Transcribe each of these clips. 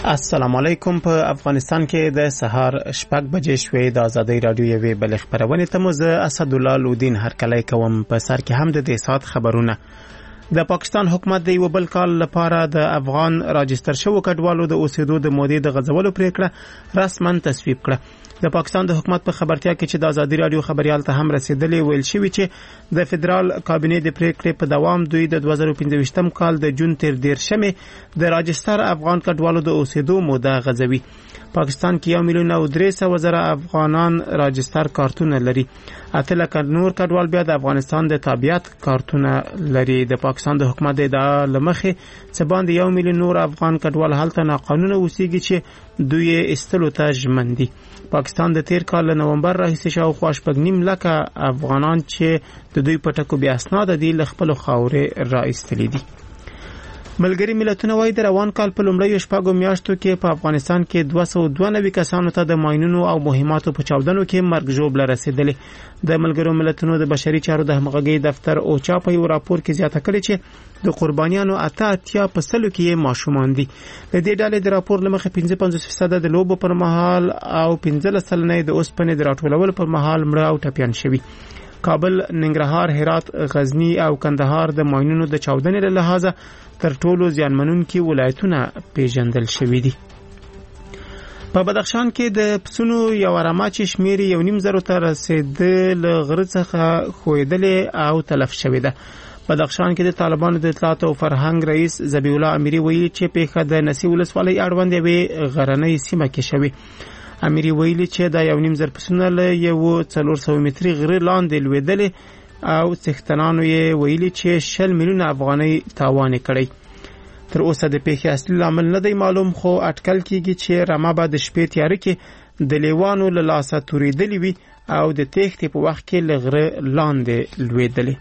السلام علیکم. په افغانستان کې د سهار 6 بجې شوې د ازادۍ رادیو یوې بل خبرونه ته مو زه اسد الله لودین هرکلی کوم. په سر کې هم د دې سات خبرونه. د پاکستان حکومت د یو بل کال لپاره د افغان راجستر شوو کډوالو د اوسېدو د مودې د غځولو پریکړه رسما تصویب کړه. د پاکستان د حکومت په خبرتیا کې چې د ازادۍ رادیو خبريال ته هم رسیدلې ویل شوی چې د فدرال کابینې د پریکړې په دوام دوی د 2015 کال د جون تر 13 د راجستر افغان کډوالو د اوسېدو موده غځوي. پاکستان کې 1,300,000 افغانان راجستر کارتونه لري. 8 لک نور کډوال بیا د افغانستان د تابعیت کارتونه لري. د پاکستان د حکومت د لمخې څه باندې 1 میلیون نور افغان کډوال هلته ناقانونه اوسېږي چې دوی استلو ته ژمن دي. پاکستان د تیر کال نومبر راهیسې شاوخوا 9 لک افغانان چې د دوی په ټکو بیا اسناد دي له خپل خاورې را ایستلي دي. ملګری ملتونه وايي د روان کال په لومړیو 6 میاشتو کې په افغانستان کې 292 کسانو ته د ماینونو او مهماتو په چاودنو کې مرګ ژوبله رسیدلې. د ملګرو ملتونو د بشري چارو د همغږي دفتر اوچا په یو راپور کې زیاته کړې چې د قربانیانو 88% کې ماشومان دي. د دې ډلې د راپور لمخې 55% د لوبو پر مهال او 15% د اوسپنې د راټولولو پر مهال مړه او ټپيان شوي. کابل، ننګرهار، هرات، غزنی او کندهار د ماینونو د چاودنې له لحاظه تر ټولو زیانمنونکي ولایتونه پیژندل شوي دي. په بدخشان کې د پسونو یو رماچ شمیر 1.5 ته رسیدل غره څخه خویدلې او تلف شوې ده. بدخشان کې د طالبانو د اطلاعات او فرهنګ رئیس ذبیح الله امیری ویلي چې پیښه د نسی ولسوالۍ اړوند یوې غرنۍ سیمه کې شوې. امیری ویلي چې د 1.5 پسونه له یو 400 متري غره لاندې لویدلې او څښتنانو یې ویلي چې 10 میلیون افغانۍ تاوان کړی. تر اوسه د پیښې اصلي لامل نه دی معلوم، خو اټکل کیږي چې رمه به د شپې تیاره کې د لیوانو له لاسه توریدلې وي او د تېښتې په وخت کې له غره لاندې لویدلې.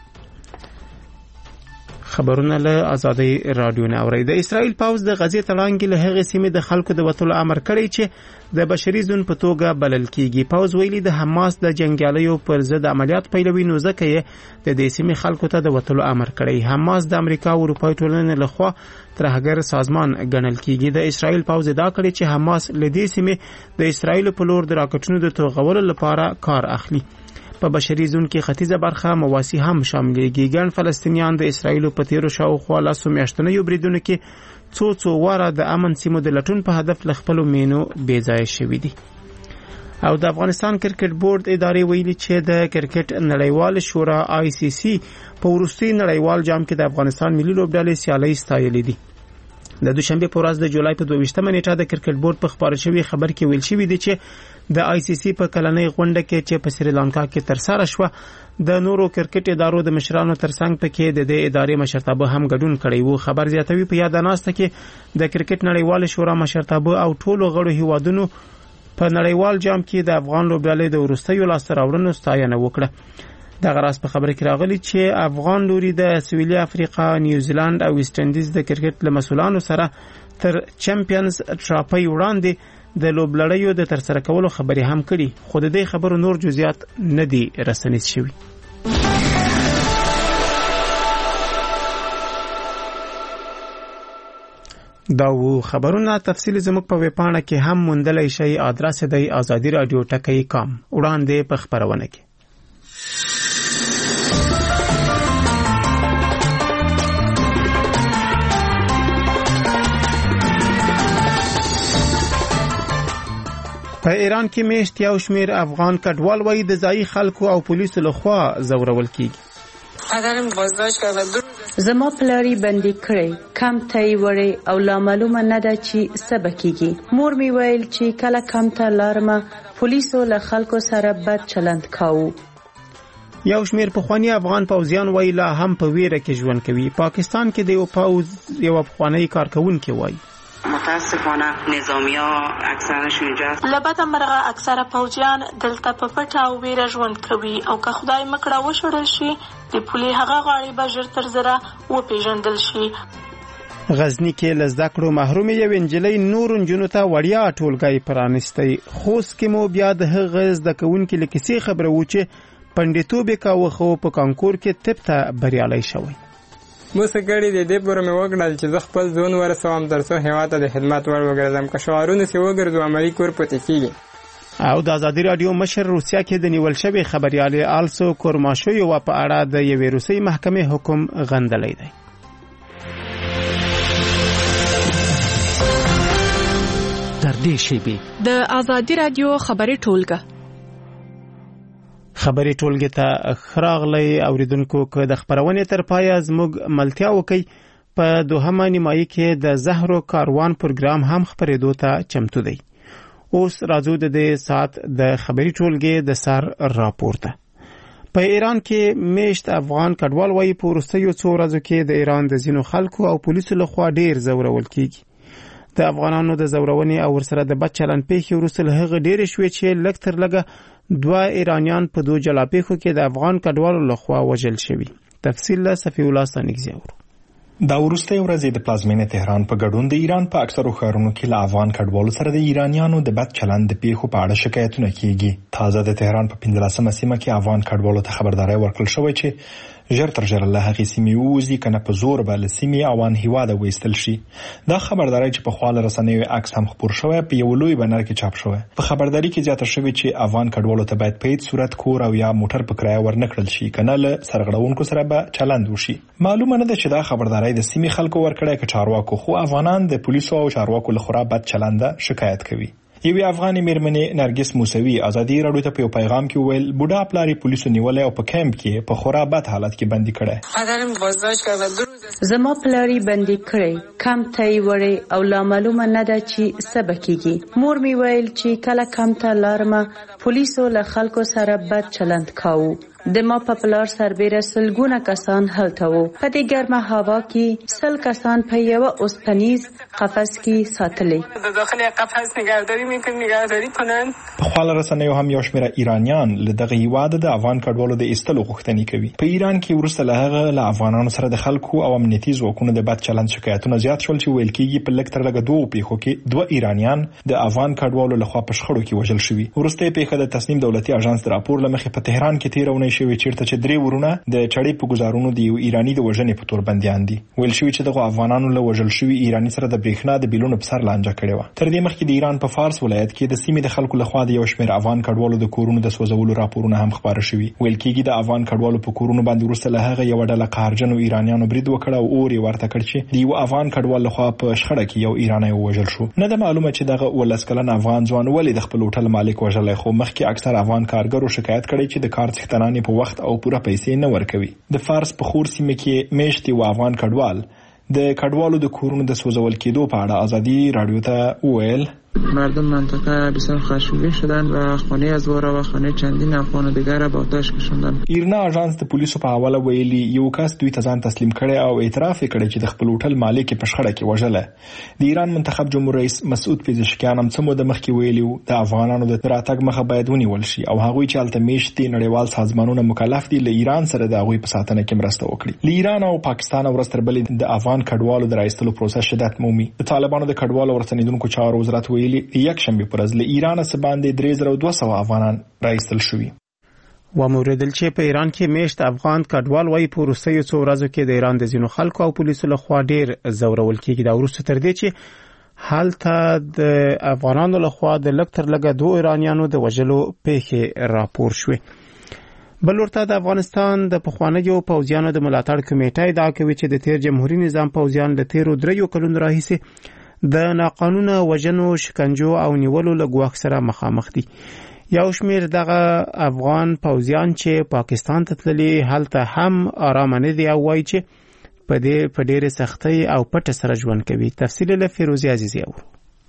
خبرونه له ازادۍ رادیو نه اوري. د اسرائیل پوځ د غزې تړانګې له هغې سیمې د خلکو د وتلو امر کړی چې د بشري ځون په توګه بلل کیږي. پوځ ویلي د حماس د جنگیالیو پر ضد عملیات پیلوي، نو ځکه یې د دې سیمې خلکو ته د وتلو امر کړی. حماس د امریکا او اروپای ټولنې لخوا ترهګر سازمان ګڼل کیږي. د اسرائیل پوځ ادعا کړې چې حماس له دې سیمې د اسرائیل په لور د راکټونو د توغولو لپاره کار اخلي. په بشري ځون کې ختیځه برخه مواسی هم شاملېږي. ګڼ فلسطینیان د اسرائیل په تیرو شاوخوا 10 میاشتنیو بریدونو کې څو واره د امن سیمو د لټون په هدف ل خپل مینو بې ځای شوي دي. او د افغانستان کرکټ بورډ ادارې ویلي چې د کرکټ نړیوال شورا ICC په وروستي نړیوال جام کې د افغانستان ملي لوبډلې سیالۍ ستایلې دي. د دوشنبه په ورځ د جولای په 22 نیټه د کرکټ بورډ په خبر شوی خبر کې ویل شوی دی چې د ICC په کلنۍ غونډه کې چې په سریلانکا کې ترسره شوه د نورو کرکټ ادارو د مشرانو ترڅنګ پکې د دې ادارې مشرتابه هم ګډون کړی وو. خبر زیاتوي په یاد ناسته کې د کرکټ نړیوال شورا مشرتابه او ټولو غړو هیوادونو په نړیوال جام کې د افغان لوبډلې د ورستیو لاسته راوړنو ستاینه وکړه. د غراس په خبره کې راغلی چې افغان لوري د سویلي افریقا، نیوزیلند او ویسټ انډیز د کرکټ له مسولانو سره تر چمپیونز ټرافي وړاندې د لوبلړیو د ترسره کولو خبرې هم کړي، خو د دې خبرو نور جزئیات نه دي رسنیز شوي. دا و خبرونه تفصیل زموږ په ویبپاڼه کې هم موندلای شئ. ادرس دی azadi.radio.com. وړاندې په خبرونه کې په ایران کې میشت یو شمیر افغان کډوال وایي د ځایي خلکو او پولیسو لخوا زورول کیږي. زما پلاری بندي کړی، کم ته وړي او لا معلومه نه ده چې سبا کیږي. مور می ویل چې کله کم ته لارمه پولیسو له خلکو سره بد چلند کاوه. یو شمیر پخوانی افغان پوځیان وایي لا هم په ویره کې ژوند کوي. پاکستان کې د یو پوځ یو افغاني کارکونکي وایي متاسفانه نظامی‌ها اکثرشون اینجاست. لبد مرغه اکثر پوجیان دلته په پټه او ویره ژوند کوي او که خدای مکړه وشړل شي د پولي هغه غاړي به ژر تر زره و پیژندل شي. غزنی کې لزدکړو محروم یو انجلۍ نور انجونو ته وړیا ټولګي پرانستی. خوست کې مو بیا د هغه زدکونکو لکسي خبره و چې پندیتوب کاوه خو په کانکور کې طب ته بریالي شوی. موسه کړي دې پورې مې وکړل چې زه خپل ځون ورسوم ترڅو هېواد ته د خدمت وړ وګرځم که شعارونه سې وګرځو عملي کور پاتې کېږي. او د ازادي رادیو مشر روسیا کې د نیول شوی خبريال آلسو کورماشویو په اړه د یوې روسي محکمې حکم غندلی دی. تر دې شیبې د ازادي رادیو خبري ټولګه خبري ټولګه ته خراغلی اوریدونکو که د خبرونه تر پای زموږ ملتیا وکي په دوهمه نیمایي کې د زهرو کاروان پروګرام هم خبرېدو ته چمتو دی. اوس راځو د دې سات د خبري ټولګه د سر راپورته. په ایران کې میشت افغان کډوال وایي په وروستیو څو ورځو کې د ایران د ځینو خلکو او پولیسو لخوا ډیر زورول کیږي. د افغانانو د زورونې او ورسره د بد چلند پیښې وروسته له هغه ډېرې شوې چې لږ تر لږه 2 ایرانیان په 2 جلا پیښو کې د افغان کډوالو لخوا وژل شوي. تفصیل له صفی الله ستانکزی اورو. دا وروسته ورځې د پلازمینې تهران په ګډون د ایران په اکثرو ښارونو کې له افغان کډوالو سره د ایرانیانو د بد چلند د پیښو په اړه شکایتونه کیږي. تازه د تهران په 15مه سیمه کې افغان کډوالو ته خبرداري ورکړل شوې چې ژر تر ژره له هغې سیمې ووځي کنه په زور به له سیمې اوان هیواده وایستل شي. دا خبرداری چې په خواله رسنیو عکس هم خپور شوی په یو لوی بنر کې چاپ شوی. په خبرداري کې زیاته شوی چې افغان کډوالو ته باید په هیڅ صورت کور او یا موټر په کرایه ورنکړل شي کنه له سرغړونکو سره به چلند وشي. معلومه نه ده چې دا خبرداری د سیمې خلکو ورکړی که چارواکو، خو افغانان د پولیسو او چارواکو لخوا بد چلند شکایت کوي. یوې افغاني میرمنې نرګس موسوي ازادي راډیو ته په پیغام کې ویل بوډا پلاری پولیسو نیولې او په کیمپ کې په خورا بد حالت کې بندي کړه. زما پلاری بندي کړي کم ته وړي او لا معلومه نه ده چې سبکیږي. مور می ویل چې کله کم ته لارمه پولیسو له خلکو سره بد چلند کاوه. د ما په پلار سربېره سلګونه کسان هلته وو. په دې ګرمه هوا کې 100 کسان په یو اوسپنیز قفس کې ساتلي. د داخلي قفس نگهداری کنن. په خواله رسنیو هم یو شمېر ایرانیان له دغه هیواد د افغان کډوالو د ایستلو غوښتنې کوي. په ایران کې وروسته له هغه له افغانانو سره د خلکو او امنیتي ځواکونو د بد چلند شکایتونه زیات شول چې ویل کېږي په لږ تر لږه 2 پیښو کې 2 ایرانیان د افغان کډوالو لخوا په شخړو کې وژل شوي. وروسته پیښه د تصنیم دولتي اژانس د راپور لمخې په تهران کې تیرونه شوی چیرته چې 3 ورونه د چړې په گزارونو دی ایرانی د وژنې په تور بنديان دي. ویل شوی چې دغه افغانانو له وژل شوی ایرانی سره د بریښنا د بیلونو په سر لانجه کړې و. تر دې مخکې د ایران په فارس ولایت کې د سیمې د خلکو لخوا د یو شمېر افغان کډوالو د کورونو د سوځولو راپورونه هم خبره شوي. ویل کېږي د افغان کډوالو په کورونو باندې وروسته له هغه یو ډله قهرجنو ایرانیانو برید وکړ او اور یې ورته کړ چې د یو افغان کډوال لخوا په شخړه کې یو ایرانی وژل شو. نه د معلومه چې دغه ولس کلن افغان ځوان ولې د خپل هوټل مالک وژلای، خو مخکې اکثر افغان کارګرو شکایت کړي چې د کار څښتنان په وخت او پوره پیسې نه ورکوي. د فارس په خور سیمه کې میشتي و افغان کډوال د کډوالو د کورونو د سوځول کېدو په اړه ازادي رادیو ته ویل مردم منطقه بسیار خشمگین شدن و خانه از وارا و خانه چندین افغان دیگر را به آتش کشاندن. ایرنا اژانس د پولیسو په حواله ویلي یو کس دوی ته ځان تسلیم کړي او اعتراف کړي چې د خپل هوټل مالک په شخړه کې وژله. د ایران منتخب جمهور رئیس مسعود پزشکیان هم څه موده مخکې ویلي د افغانانو د راتګ مخه باید ونیول شي او هغوی چې هلته میشتي نړیوال سازمانونه مکلف دي له ایران سره د هغوی په ساتنه کې مرسته وکړي. له ایران او پاکستان ورستر بل د افغان کډوالو د راایستلو پروسه شدت مومي. د طالبانو د کډوالو ورستنیدونکو چارو وزارت ویلي یک شنبه پر از له ایران څخه باندې 3200 افغانان راایستل شوي. و موردل چې په ایران کې میشت افغان کډوال وایي په وروستیو څو ورځو کې د ایران د ځینو خلکو او پولیسو لخوا ډیر زورول کېږي. دا وروسته تر دې چې هلته د افغانانو لخوا د لږ تر لږه 2 ایرانیانو د وژلو پیښې راپور شوې. بل ورته د افغانستان د پخوانیو پوځیانو د ملاتړ کمیټه ادعا کوي چې د تیر جمهوریت نظام پوځیان د تیرو 3 کلونو راهیسې د ناقانونه وژنو، شکنجو او نیولو له ګواښ سره مخامخ دي. یو شمېر دغه افغان پوځیان چې پاکستان ته تللي هلته هم آرام نه دي او وایي چې په ډېرې سختۍ او پټه سره ژوند کوي. تفصیل له فیروزي عزیزي اورو.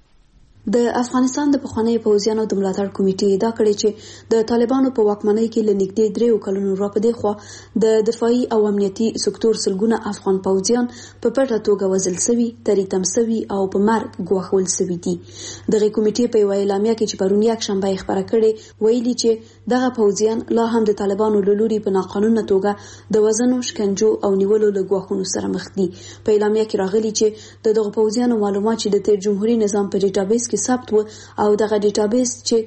د افغانستان د پخوانیو پوځیانو د ملاتړ کمیټې ادعا کړې چې د طالبانو په واکمنۍ کې له نږدې 3 کلونو راپدې خوا د دفاعي او امنیتي سکتور سلګونه افغان پوځیان په پټه توګه وژل شوي، تریتم شوي او په مرګ ګواښول شوي دي. دغه کمیټې په یوه اعلامیه کې چې پرون یک شنبه خبره کړې ویلي چې دغه پوځیان لا هم د طالبانو له لوري په ناقانونه توګه د وژنو، شکنجو او نیولو له ګواښونو سره مخ دي. په اعلامیه کې راغلي چې دغه پوځیانو معلومات چې د تیر جمهوریت نظام په ډیټابیس کې ثبت و او دغه ډیټابیس چې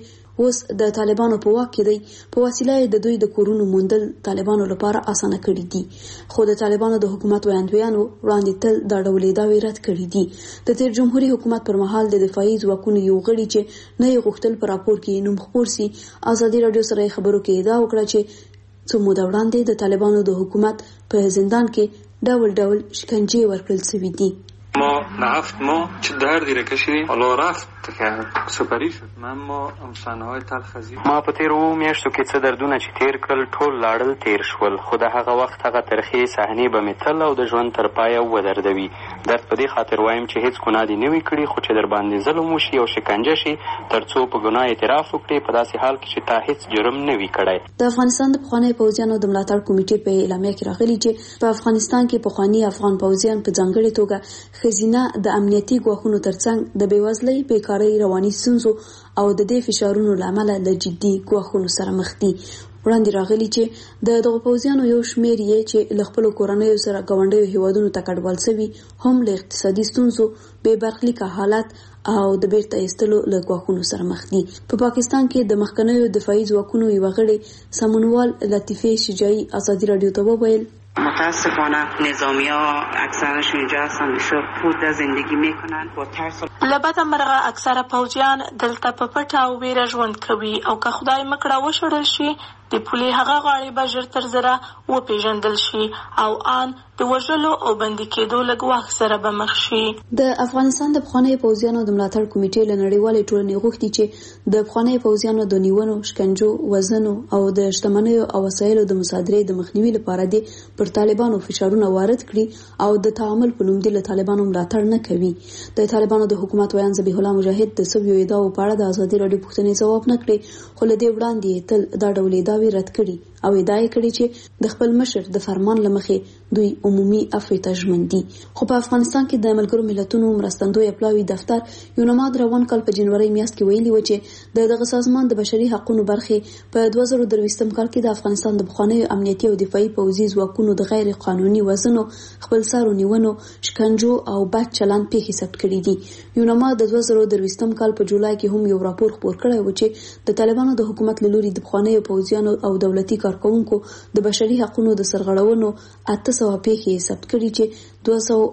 اوس د طالبانو په واک کې دی په وسیله د دوی د کورونو موندل طالبانو لپاره اسانه کړی دي خو د طالبانو د حکومت وړاندویانو وړاندې تل دا ډول دعوی رد کړی دي د تیر جمهوریت حکومت پر مهال د دفاعي ځواکونو یو غړي چې نه یې غوښتل په راپور کې نوم خپور سي ازادي رادیو سره خبرو کې ادعا وکړه چې څو موده وړاندې د طالبانو د حکومت په زندان کې ډول شکنجې ورکړل شوې دي ما 7 ماه چه دردی را کشیدیم حالا رفت که سپری شد من ما صحنه‌های تلخ از ما په تیر میاشتو کې څه دردونه چې تیر کړل ټول لاړل تیر شول خو د هغه وخت هغه ترخې صحنې به مې تل او د ژوند تر پایه ودردوي درد په دې خاطر وایم چې هیڅ ګناه دې نه وي کړې خو چې در باندې ظلم وشي او شکنجه شي ترڅو په ګناه اعتراف وکړې په داسې حال کې چې تا هیڅ جرم نه وي کړی د افغانستان د پخواني پوځیانو د ملاتړ کمیټې په اعلامیه کې راغلي چې په افغانستان کې پخواني افغان پوځیان په ځانګړي توګه خزینه د امنیتي ګواښونو ترڅنګ د بیوزلۍ بیکارۍ رواني ستونزو او د دې فشارونو لامل له جدي ګواښونو سره مخ دي وړاندې راغلي چې د دغه پوځیانو یو شمېر یې چې له خپلو کورنیو سره ګاونډیو هیوادونو ته کډوال شوي هم له اقتصادي ستونزو بې برخلیکه حالت او د بیرته ایستلو له ګواښونو سره مخ دي په پاکستان کې د مخکنیو دفاعي ځواکونو یو غړي سمونوال لطیفه شجاعي ازادي رادیو ته وویل متاسفانه نظامی‌ها اکثرشون اینجا هستن سپورت زندگی میکنن با ترس لبته مرغه اکثره پوځیان دلته په پټه او ویره ژوند کوي او که خدای مکړه وشړل شي د پولې هغه غاړي به ژر تر زره وپیژندل شي او ان د وژلو او بندي کېدو له ګواښ سره به مخ شي د افغانستان د پخواني پوځیانو د ملاتړ کمیټې له نړیوالې ټولنې غوښتي چې د پخواني پوځیانو د نیونو شکنجو وزنو او د شتمنیو او وسایلو د مصادرې د مخنیوي لپاره دي پر طالبانو فشارونه وارد کړي او د تعامل په نوم د طالبانو ملاتړ نه کوي د طالبانو د حکومت ویان ذبیح الله مجاهد د سویو ادعاو په اړه د ازادي رادیو پوښتنې ځواب نه کړی خو له دې وړاندې تل دا ډول ادعاوې رد کړي او ادعا کړې چې د خپل مشر د فرمان لمخې دوی عمومي عفو ته ژمن دي خو په افغانستان کې د ملګرو ملتونو مرستندوی اپلاوي دفتر یوناماد روان کال په جنوري میاشت کې ویلي و چې دغه سازمان د بشري حقوقو برخې په 2023 کال کې د افغانستان د پخواني امنیتي او دفاعي پوځي ځواکونو د غیر قانوني وزنو خپلسارو نیونو شکنجو او بد چلند پیښې ثبت کړې دي یوناماد د 2023 کال په جولای کې هم یو راپور خپور کړی و چې د طالبانو د حکومت له لوري د پخواني پوځیانو او دولتي کارکونکو د بشري حقوقو د سرغړونو 800 پیښې ثبت کړي چې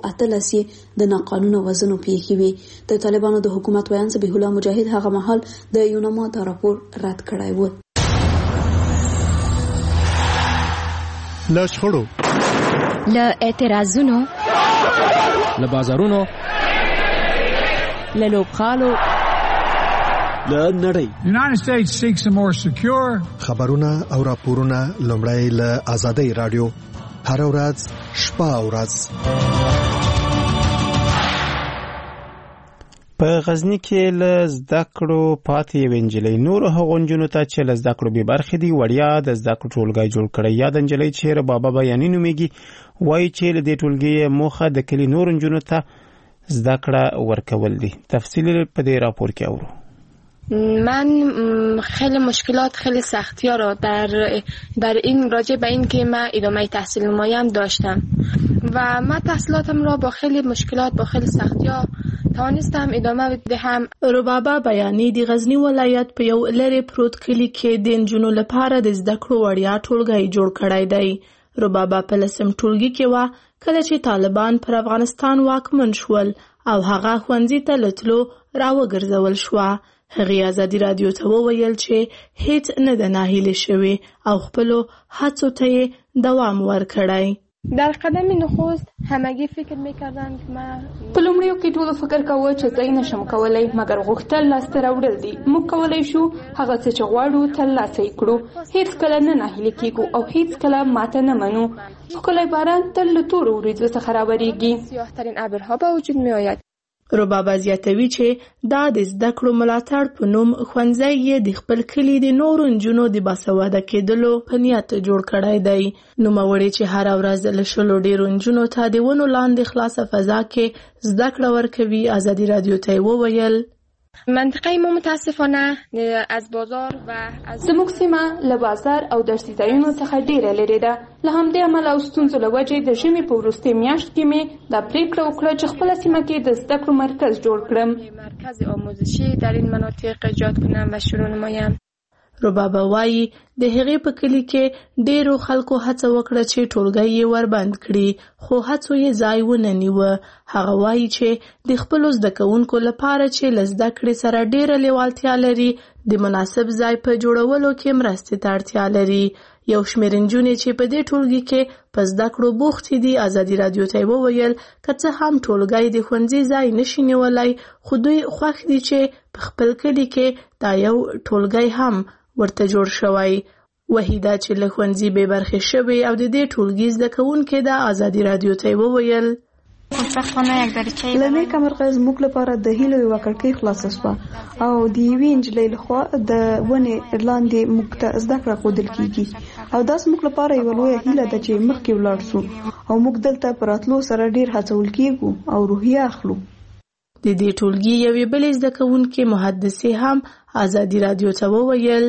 283 د ناقانونه وزنو پیښې وي د طالبانو د حکومت ویان ذبیح الله مجاهد هغه مهال د یوناماد راپور رد کړی و له شخړو له اعتراضونو له بازارونو له لوبخالو له نړۍ United States seeks a more secure خبرونه او راپورونه لومړی له آزادۍ رادیو هر ورځ شپه او ورځ په غزنی کې له زده کړو پاتې وینجلې نور هغه نجونو ته چې له زده کړو به برخې دي وړیا د زده کړو ټولګي جوړ کړي یا د نجلې چې بابا بیانې نومېږي وایي چې له دې ټولګي موخه د کلی نور نجونو ته زده کړه ورکول دي تفصیل په دې راپور کې اورو من خیلی مشکلات خیلی سختی‌ها را در این راجع به این که من ادامه تحصیل نمایم داشتم و من تحصیلاتم را با خیلی مشکلات با خیلی سختی‌ها توانستم ادامه بدهم. ربابه بیانی د غزنی ولایت په یو لری پروت کلی کې د نجونو لپاره د زده کړو وړیا ټولګي جوړ کړی دی. ربابه په لسم ټولګي کې و کله چې طالبان پر افغانستان واکمن شول او هغه ښوونځي ته لتلو راوګرځول شو. هغه ازادي رادیو ته وویل چې هیڅ نه د ناهیلي شوی او خپل هڅو ته دوام ورکړی. در قدم نخست همگی فکر میکردن که من په لومړیو کې ټول فکر کاوه چې زه نشم کولای مګر غوښتل لاسته راوړل دي. موږ کولای شو هغه څه چې غواړو ترلاسه کړو. هیڅ کله نه ناهیلي کیږو او هیڅ کله ماته نه منو. ښکلی باران تل له تورو وریځو څخه راوریږي. سیاه‌ترین ابرها به وجود میآید. ربابه زیاتوي چې دا د زده کړو ملاتړ په نوم ښوونځی یې د خپل کلي د نورو نجونو د باسواده کېدلو په نیت جوړ کړی دی. نوموړې چې هره ورځ له شلو ډېرو نجونو ته د ونو لاندې خلاصه فضا کې زده کړه ورکوي ازادي رادیو ته وویل منطقه ما متاسفانه از بازار و از زموږ سیمه له بازار او درسي ځایونو څخه ډیره لرې ده. له همدې امله او ستونزو له وجې د ژمي په وروستۍ میاشت کې مې دا پریکړه وکړه چې خپله سیمه کې د زده کړو مرکز جوړ کړم. مرکز آموزشی در این مناطق ایجاد کنم و شروع نمایم. ربابه وایي د هغې په کلي کې ډیرو خلکو هڅه وکړه چې ټولګی یې وربند کړي، خو هڅو یې ځای ونه نیوه. هغه وایي چې د خپلو زده کوونکو لپاره چې له زده کړې سره ډیره لیوالتیا لري د مناسب ځای په جوړولو کې مرستې ته اړتیا لري. یو شمېر نجونې چې په دې ټولګي کې په زده کړو بوختې دي ازادي راډیو ته وویل که څه هم ټولګی د ښوونځي ځای نشي نیولی، خو دوی خوښ دي چې په خپل کلي کې دا یو ټولګی هم ورته جوړ شوی. وحیده چې له ښوونځي بې برخې شوې او د دې ټولګي زده کوونکې ده ازادي راډیو ته وویل له نیکه مرغه زموږ لپاره د هیلو یوه کړکۍ خلاصه شوه او د یوې نجلۍ لخوا د ونې لاندې موږ ته زده کړه ښودل کیږي او دا زموږ لپاره یوه لویه هیله ده چې مخکې ولاړ سو او موږ دلته په راتلو سره ډیر هڅول کیږو او روحیه اخلو. د دې ټولګي یوې بلې زده کوونکې محدثې هم ازادي راډیو ته وویل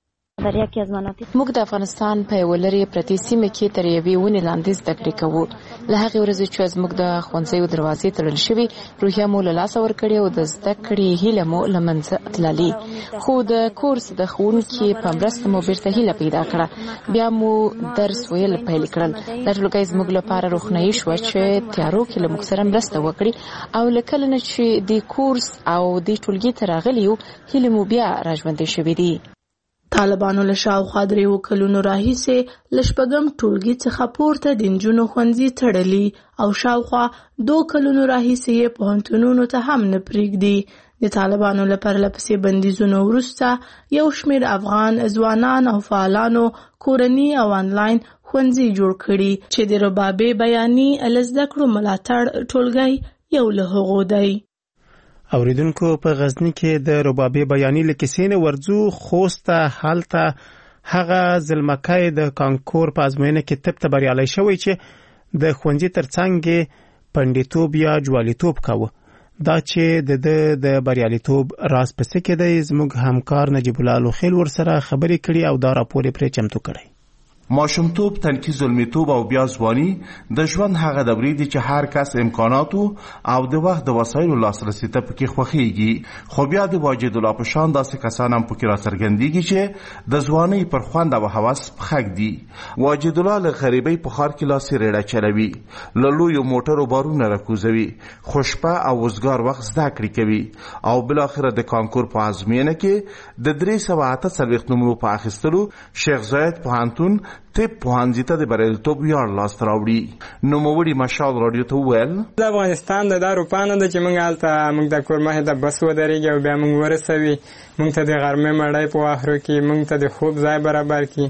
موږ د افغانستان په یوه لرې پرتې سیمه کې تر یوې ونې لاندې زده کړې کوو. له هغې ورځې چې زموږ د ښوونځیو دروازې تړل شوې، روحیه مو له لاسه ورکړې او د زده کړې هیله مو له منځه تللې. خو د کورس د ښوونکي په مرسته مو بیرته هیله پیدا کړه، بیا مو درس ویل پیل کړل. دا ټولګی زموږ لپاره روښنایي شوه چې تیارو کې له موږ سره مرسته وکړي او له کله نه چې د کورس او د ټولګي ته راغلي یو، هیلې مو بیا راژوندۍ شوې دي. طالبانو له شاوخوا 3 کلونو راهیسې له 4م ټولګي څخه پورته د نجونو ښوونځي تړلي او شاوخوا 2 کلونو راهیسې یې پوهنتونونو ته هم نه پرېږدي. د طالبانو له پرلپسې بندیزونو وروسته یو شمېر افغان ځوانان او فعالانو کورني او آنلاین ښوونځي جوړ کړي چې د ربابې بیاني له زده کړو ملاتړ ټولګی یو له هغو دی. اوریدونکو په غزنی کې د ربابې بیاني له کیسې نه ورځو خوست ته. هلته هغه زلمکی د کانکور په ازموینه کې طب ته بریالی شوی چې د ښوونځي ترڅنګ پنډیتوب یا جوالیتوب کاوه. دا چې د بریالیتوب راز پسې کې دی، زموږ همکار نجیب الله لوخیل ورسره خبرې کړي او دا راپور یې پرې چمتو کړی. ماشومتوب، تنکي زلمیتوب او بیا ځواني د ژوند هغه دورې دي چې هر کس امکاناتو او د وخت د وسایلو لاسرسي ته پکې خوښیږي. خو بیا د واجد الله په شان داسې کسان هم پکې راڅرګندېږي چې د ځوانۍ پر خوند او هوس پخک دي. واجد الله له غریبۍ په ښار کې لاسي ریړه چلوي، له لویو موټرو بارونه راکوزوي، خو شپه او وزګار وخت زده کړې کوي او بالاخره د کانکور په ازموینه کې د 348 نمرو په اخیستلو شیخ زاید پوهنتون طب پوهنځي ته د بریالیتوب ویاړ لاسته راوړي. نوموړي مشال راډیو ته وویل د افغانستان د دا اروپا نه ده چې موږ هلته موږ د کور مخې ته بس ودرېږي او بیا موږ ورسوي، موږ ته د غرمې مړۍ په واخرو کې موږ ته د خوب ځای برابر کړي،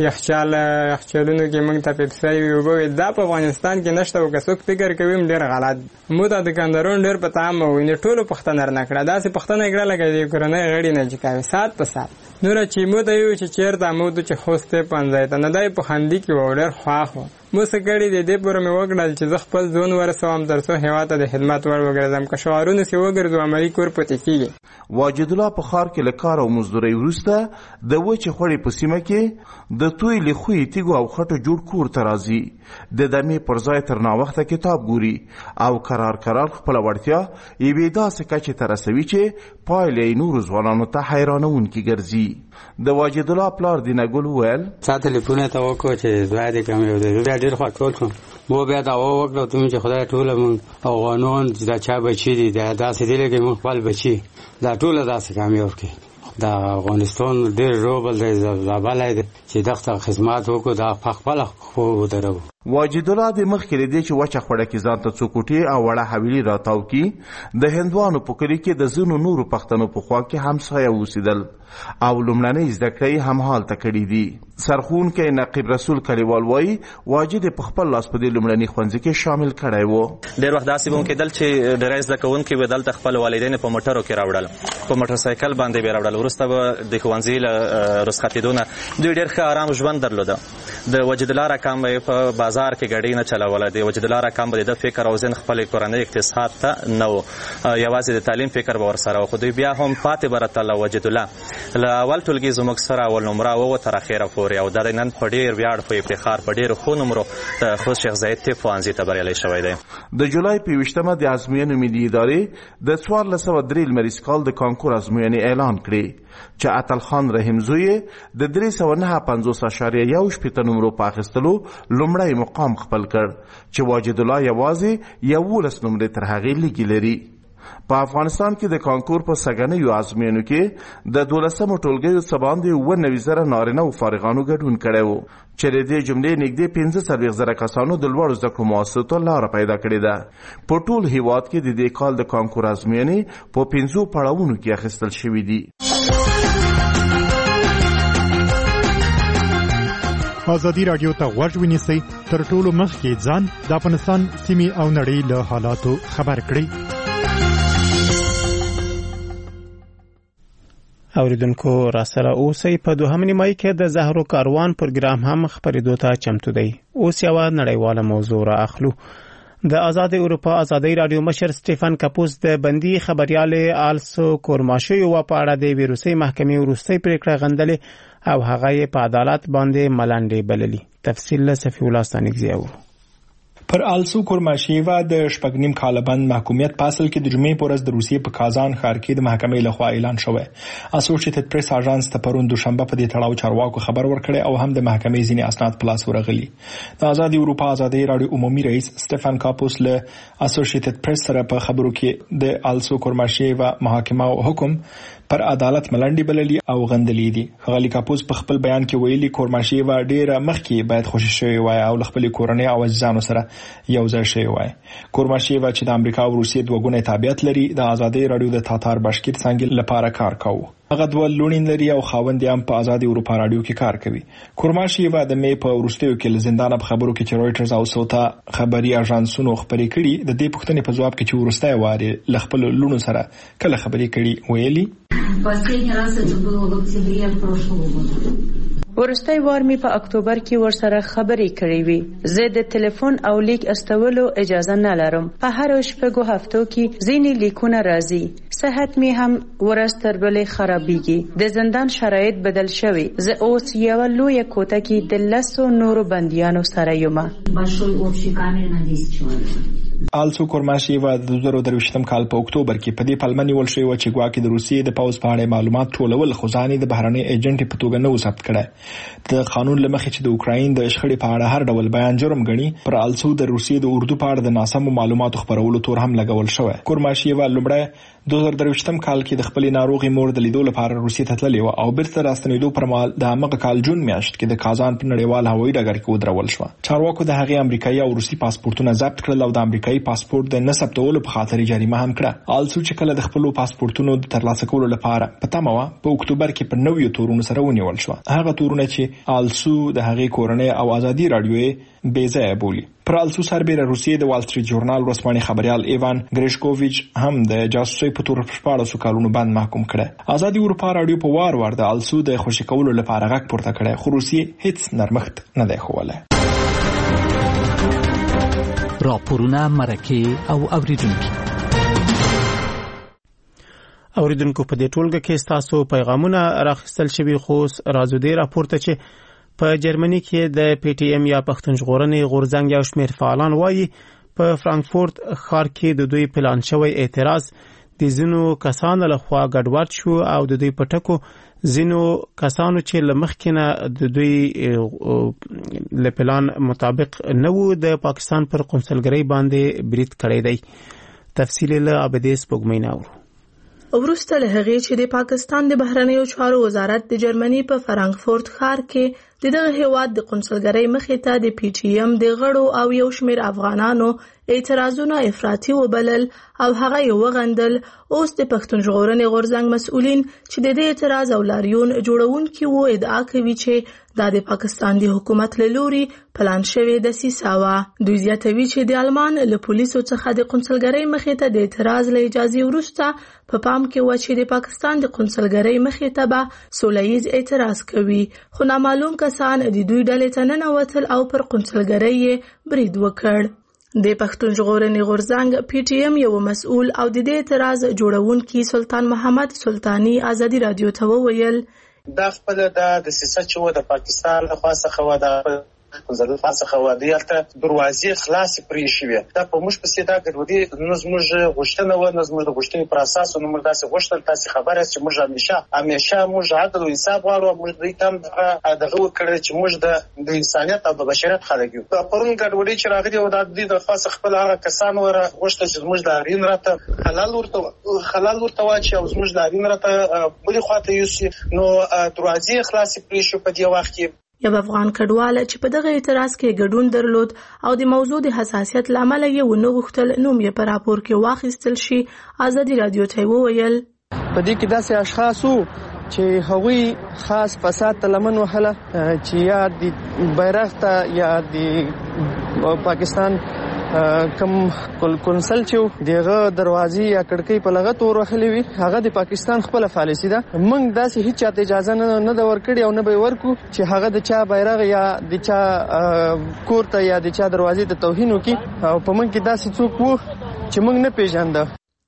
یخچالونو کې موږ ته پیپسۍ اوبه وي. دا په افغانستان کې نشته او که څوک فکر کوي ډېر غلط. مو ته دکاندارون ډېر په تام وویني، ټولو پوښتنه رانه کړه، داسې پوښتنه یې کړه لکه د کورنۍ غړي نه چې کوي ساعت په ساعت. نوره چې مو ته ویو چې چېرته مو ته چې خوست پنځای ته نه دی په خندي کې و ډېر خواښ و. مو څه کړي د دې پورې مې وکړل چې زه خپل ځون ورسوم تر څو هېواد ته د خدمت ور وګرځم، که شعارونه سې وګرځو عملي کور پاتې کېږي. واجد الله په ښار کې له کار او مزدورۍ وروسته د وچې خوړې په سیمه کې د توی له خوی تیګو او خټو جوړ کور ته راځي. د دمې پر ځای تر ناوخته کتاب ګوري او قرار خپله وړتیا یوې داسې کچې ته رسوي چې پایله یې نورو ځوانانو ته حیرانونکي ګرځي. د واجد الله پلار دینګل وویل تا تلیفون ته وکړو چې زوی دې کامیاب دی. بیا ډېر خوښ شوم. مو بیا دعوا وکړه ته چې خدای ټوله موږ افغانان دا چا بچي دي دا داسې دی لکه موږ خپل بچي دا ټوله داسې کامیاب کړي. دا افغانستان ډېر روبل دی زابلی دی چې دغه خدمات وکړو دا خپله خو ودرو. واجد الله د مخکې لدې چې وچه خوړه کې ځان ته څو کوټې او وړه حویلي راتاو کړي، د هندوانو په کلي کې د ځینو نورو پښتنو په خوا کې همسایه اوسېدل او لومړنۍ زده کړې هم هالته کړي دي. سرښوونکی نقیب رسول کلیوال وایي واجد په خپل لاس په دې لومړني ښوونځي کې شامل کړی و. ډېر وخت داسې به هم کېدل چې ډېری زده کوونکي به دلته خپل والدین په موټرو کې راوړل، په موټرسایکل باندې به راوړل. وروسته به د ښوونځي له رخصتېدو نه دوی ډېر ښه ارام ژوند درلوده. د واجد الله رقم به په بازار کې ګډي نه چلوله. د وجد الله رقم به د فکر او ځین خپل کورنۍ اقتصاد ته نه و، یوازې د تعلیم فکر به ورسره و. خو دوی بیا هم پاتې برته الله وجد الله له اول ټولګي زموږ سره اول نمره و تر اخره پورې، او دا نن په ډیر ویاړ په افتخار په ډیر ښو نمرو د خوست شیخ زاید طب پوهنځي ته بریالی شوی دی. د جولای په 20مه د ازموینو ملي ادارې د 1403 لمریز کال د کانکور ازموینې اعلان کړې چې اتل خان رحیم زوی د 359.1 نمرو په اخیستلو لومړی مقام خپل کړ، چې واجد الله یوازې 11 نمرې تر هغې لږې لري. په افغانستان کې د کانکور په سږنیو ازموینو کې د 12مو ټولګیو څخه باندې 90,000 نارینه او فارغانو ګډون کړی و، چې د دې جملې نږدې 45,000 کسانو د لوړو زده کړو مؤسسو ته لاره پیدا کړې ده. په ټول هیواد کې د دې کال د کانکور ازموینې په 5 پړاوونو کې اخیستل شوي دي. ازادي راډیو ته غوږ ونیسئ، تر ټولو مخکې ځان د افغانستان سیمې او نړۍ له حالاتو خبر کړئ. اوریدونکو راسره اوسئ. په 2 نیمایي کې د زهرو کاروان پروګرام هم خبرېدو ته چمتو دی. اوس یوه نړیواله موضوع را اخلو. د آزاد اروپا آزادۍ راډیو مشر سټیفن کاپوس د بندي خبريال آلسو کورماشویو په اړه د روسي محکمې وروستۍ پریکړه غندلې او هغه یې په عدالت باندې ملنډې بللې. تفصیل له صفی الله ستانکزی اورو. پر آلسو کورماشیوا د 9 کاله بند محکومیت په اصل کې د جمعې په ورځ د روسیې په کازان ښار کې د محکمې لخوا اعلان شوی. اسوسییټډ پریس اژانس ته پرون دوشنبه په دې تړاو چارواکو خبر ورکړی او هم د محکمې ځینې اسناد په لاس ورغلي. د آزاد اروپا آزادۍ راډیو عمومي رئیس سټیفن کاپوس له اسوسییټډ پریس سره په خبرو کې د آلسو کورماشیوا محاکمه او حکم پر عدالت ملنډې بللي او غندلې دي. غالي کاپوس په خپل بیان کې ویلي کورماشیوا ډیره مخکې باید خوشی شوی وای او خپل کورنۍ او ځانو سره یو ځای شوی وای. کورماشیوا چې د امریکا او روسیې دوه ګونې تابعیت لري، د آزادۍ راډیو د تاتار باشکیر څنګه لپاره کار کاوه. هغه دوه لونین لري او خاوند هم په آزاد اروپا راډیو کې کار کوي. کورماشیوا د مې په وروستیو کې له زندانه په خبرو کې چې رويټرز او سوتا خبري اژانسونو خبرې کړي، د دې پوښتنې په ځواب کې چې وروستۍ واره ل خپل لونو سره کله خبرې کړي ویلي ورستۍ وار می په اکتوبر کې ورسره خبرې کړې وي. زه د ټلیفون او لیک استولو اجازه نه لرم. په هر شپږو هفتو کې ځینې لیکونه راځي. صحت می هم ورستر بلې خرابېږي. د زندان شرایط بدل شوي. زه اوس یو لوی کوټه کې د 10 نورو بندیانو سره یم. آلسو کورماشیوا د 2023 کال په اکتوبر کې په دې پلمه نیول شوی و چې ګواکې د روسیې د پوز په اړه معلومات ټولول خو ځانې د بهرنۍ ایجنټ په توګه نه ثبت کړي. د قانون لمخې چې د اوکراین د شخړې په اړه هر ډول بیان جرم ګڼي، پر آلسو د روسیې د اردو په اړه د ناسمو معلوماتو خپرولو تور هم لګول شوی. کورماشیوا لومړی 2023 کال کې د خپل ناروغي مور د لیدو لپاره روسیې ته تللی و او بیرته راستنېدو پر مهال د هغه کال جون میاشت کې د کازان په نړیوال هوایي ډګر کې ودرول شو. چارواکو د هغې امریکایي او روسي پاسپورتونه ضبط کړل او د امریکایي پاسپورت د نه ثبتولو په خاطر جریمه هم کړه. آلسو چې کله د خپل پاسپورتونو د ترلاسه کولو لپاره په تمه و، په اکتوبر کې په 9 تورونو سره ونیول شو. هغه تورونه چې آلسو د هغې کورنۍ او آزادي راډیو بې ځایه بولي. پر آلسو سربېره روسیې د وال سټریټ ژورنال ورځپاڼې خبريال ایوان ګریشکوویچ هم د جاسوسۍ په تور 14 کالونو باندې محکوم کړه. آزاد اروپا راډیو په وار د آلسو د خوشی کولو لپاره غږ پورته کړه، خو روسیې هیڅ نرمښت نه دی ښوولی. راپورونه مرکه او اوریدونکو په دې ټولګه کې تاسو پیغامونه راخستل شوي. خو راځو دې راپورته چې په جرمني کې د پی ټی ایم یا پښتون ژغورنې غورځنګ یو شمېر فعالان وایي په فرانکفورت ښار کې د دوی پلان شوی اعتراض د ځینو کسانو لخوا ګډوډ شو او د دوی په ټکو ځینو کسانو چې له مخکې نه د دوی له پلان مطابق نه وو د پاکستان پر قونسلګرۍ باندې برید کړی دی. تفصیل له عبدي سپوږمۍ ناورو. وروسته له هغې چې د پاکستان د بهرنیو چارو وزارت د جرمني په فرانکفورت ښار کې دغه هیواد د قونسلګرۍ مخې ته د پی ټی ایم د غړو او یو شمېر افغانانو اعتراضونه افراطي وبلل او هغه یې وغندل، اوس د پښتون ژغورنې غورځنګ مسؤلین چې د دې اعتراض او لاریون جوړونکي وو ادعا کوي چې دا د پاکستان د حکومت له لوري پلان شوې دسیسه وه. دوی زیاتوي چې د آلمان له پولیسو څخه د قونسلګرۍ مخې ته د اعتراض له اجازې وروسته په پام کې و چې د پاکستان د قونسلګرۍ مخې ته به سوله ییز اعتراض کوي، خو نامعلوم کسان د دوی ډلې ته ننوتل او پر قونسلګرۍ یې برید وکړ. د پښتون ژغورنې غورځنګ پی ټی ایم یو مسؤل او د دې اعتراض جوړونکي سلطان محمد سلطانی ازادي رادیو ته وویل دا خپل د دسیسه چې و د پاکستان لخوا څخه و د قونسل څخه و د یلته دروازې خلاصې پرې شوې. دا په موږ پسې دا ګډوډي نه زموږ غوښتنه و، نه زموږ د غوښتنې پر اساس و، نه موږ داسې غوښتل. تاسې خبره چې موږ همیشه موږ عدل او انصاف غواړو. موږ دوی ته هم دغه وکړی چې موږ د انسانیت او د بشریت خلک یو. پرون ګډوډي چې راغلې و دا دوی د خاص خپل هغه کسان وره غوښتل چې زموږ د اړین راته حلال ورته واچي او زموږ د اړین راته بلې خواته یوسي. نو دروازې خلاصې پرې شو په دې وخت کې. یو افغان کډوال چې په دغه اعتراض کې ګډون درلود او د موضوع د حساسیت لامل یې ونه غوښتل نوم یې په راپور کې واخیستل شي، ازادي رادیو ته وویل په دې کې داسې اشخاص وو چې هغوی خاص فساد ته لمن وهله چې یا د بیرغ ته یا د پاکستان کم کونسل چې دغه دروازې یا کړکۍ په لغت ورخلې وي هغه د پاکستان خپل پالیسی ده. موږ داسې هیڅ چاته اجازه نه د ورکړي او نه به ورکو چې هغه د چا بیرغ یا د چا کور ته یا د چا دروازې ته توهین وکړي. او په موږ کې داسې څوک وو چې موږ نه پیژانده.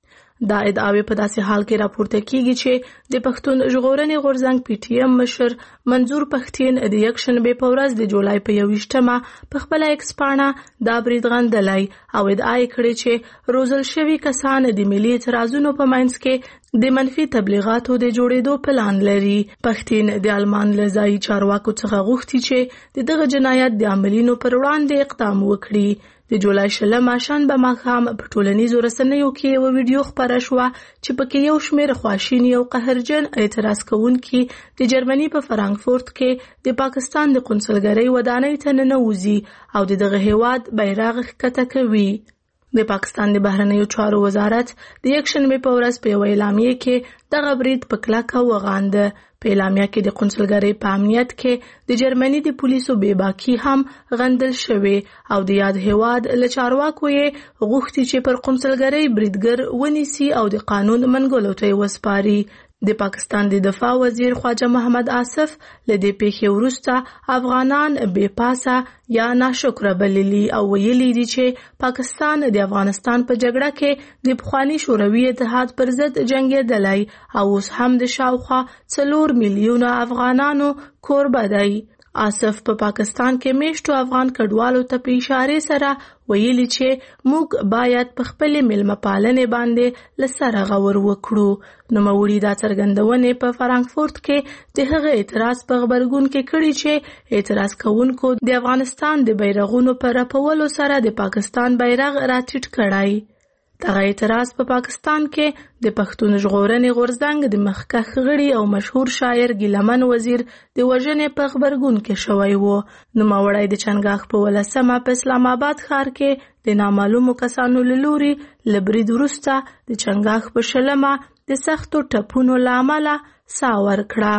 دا ادعاوې په داسې حال کې راپورته کیږي چې د پښتون ژغورنې غورځنګ پی ټی ایم مشر منظور پښتین د یکشنبې په ورځ د جولای په 21مه په خپل ایکس پاڼه دا برید غندلی او ادعا یې کړې چې روزل شوي کسان د ملي اعتراضونو په منځ کې د منفي تبلیغاتو د جوړېدو پلان لري. پښتین د آلمان له ځایي چارواکو څخه غوښتي چې دغه جنایت د عاملینو پر وړاندې اقدام وکړي. د جولای 20 شنبه ماښام په ټولنیزو رسنیو کې یو ویډیو خپره شوه چې پکې یو شمېر خواشیني او قهرجن اعتراض کوونکي د جرمني په فرانکفورت کې د پاکستان د قونسلګرۍ ودانۍ ته ننوځي او دغه هیواد بیرغ ښکته کوي. د پاکستان د بهرنیو چارو وزارت د یکشنبې په ورځ په یو اعلامیه کې دغه برید په کلکه وغانده. په اعلامیه کې د قونسلګرۍ په امنیت کې د جرمني د پولیسو بېباکي هم غندل شوې او د یاد هیواد له چارواکو یې غوښتي چې پر قونسلګرۍ بریدګر ونیسي او د قانون منګولو ته یې وسپاري. د پاکستان د دفاع وزیر خواجه محمد آصف له دې پیښې وروسته افغانان بې پاسه یا ناشکره بللي او ویلي دي چې پاکستان د افغانستان په جګړه کې د پخواني شوروي اتحاد پر ضد جنګېدلی او اوس هم د شاوخوا 4 میلیونه افغانانو کوربه دی. آصف په پاکستان کې میشتو افغان کډوالو ته په اشاره سره ویلي چې موږ باید په خپل ملمه پالنې باندې لسره غور وکړو. نو موري دا څرګندونه په فرانکفورت کې د هغه اعتراض په خبرګون کې کړي چې اعتراض کوونکو د افغانستان د بیرغونو پر رپولو سره د پاکستان بیرغ راټیټ کړای. دغه اعتراض په پاکستان کې د پښتون ژغورنې غورځنګ د مخکښ غړي او مشهور شاعر ګیلمن وزیر د وژنې په خبرګون کې شوی و. نوموړی د چنګاښ په 18مه په اسلام آباد ښار کې د نامعلومو کسانو له لوري له برید وروسته د چنګاښ په 20مه د سختو ټپونو له امله ساه ورکړه.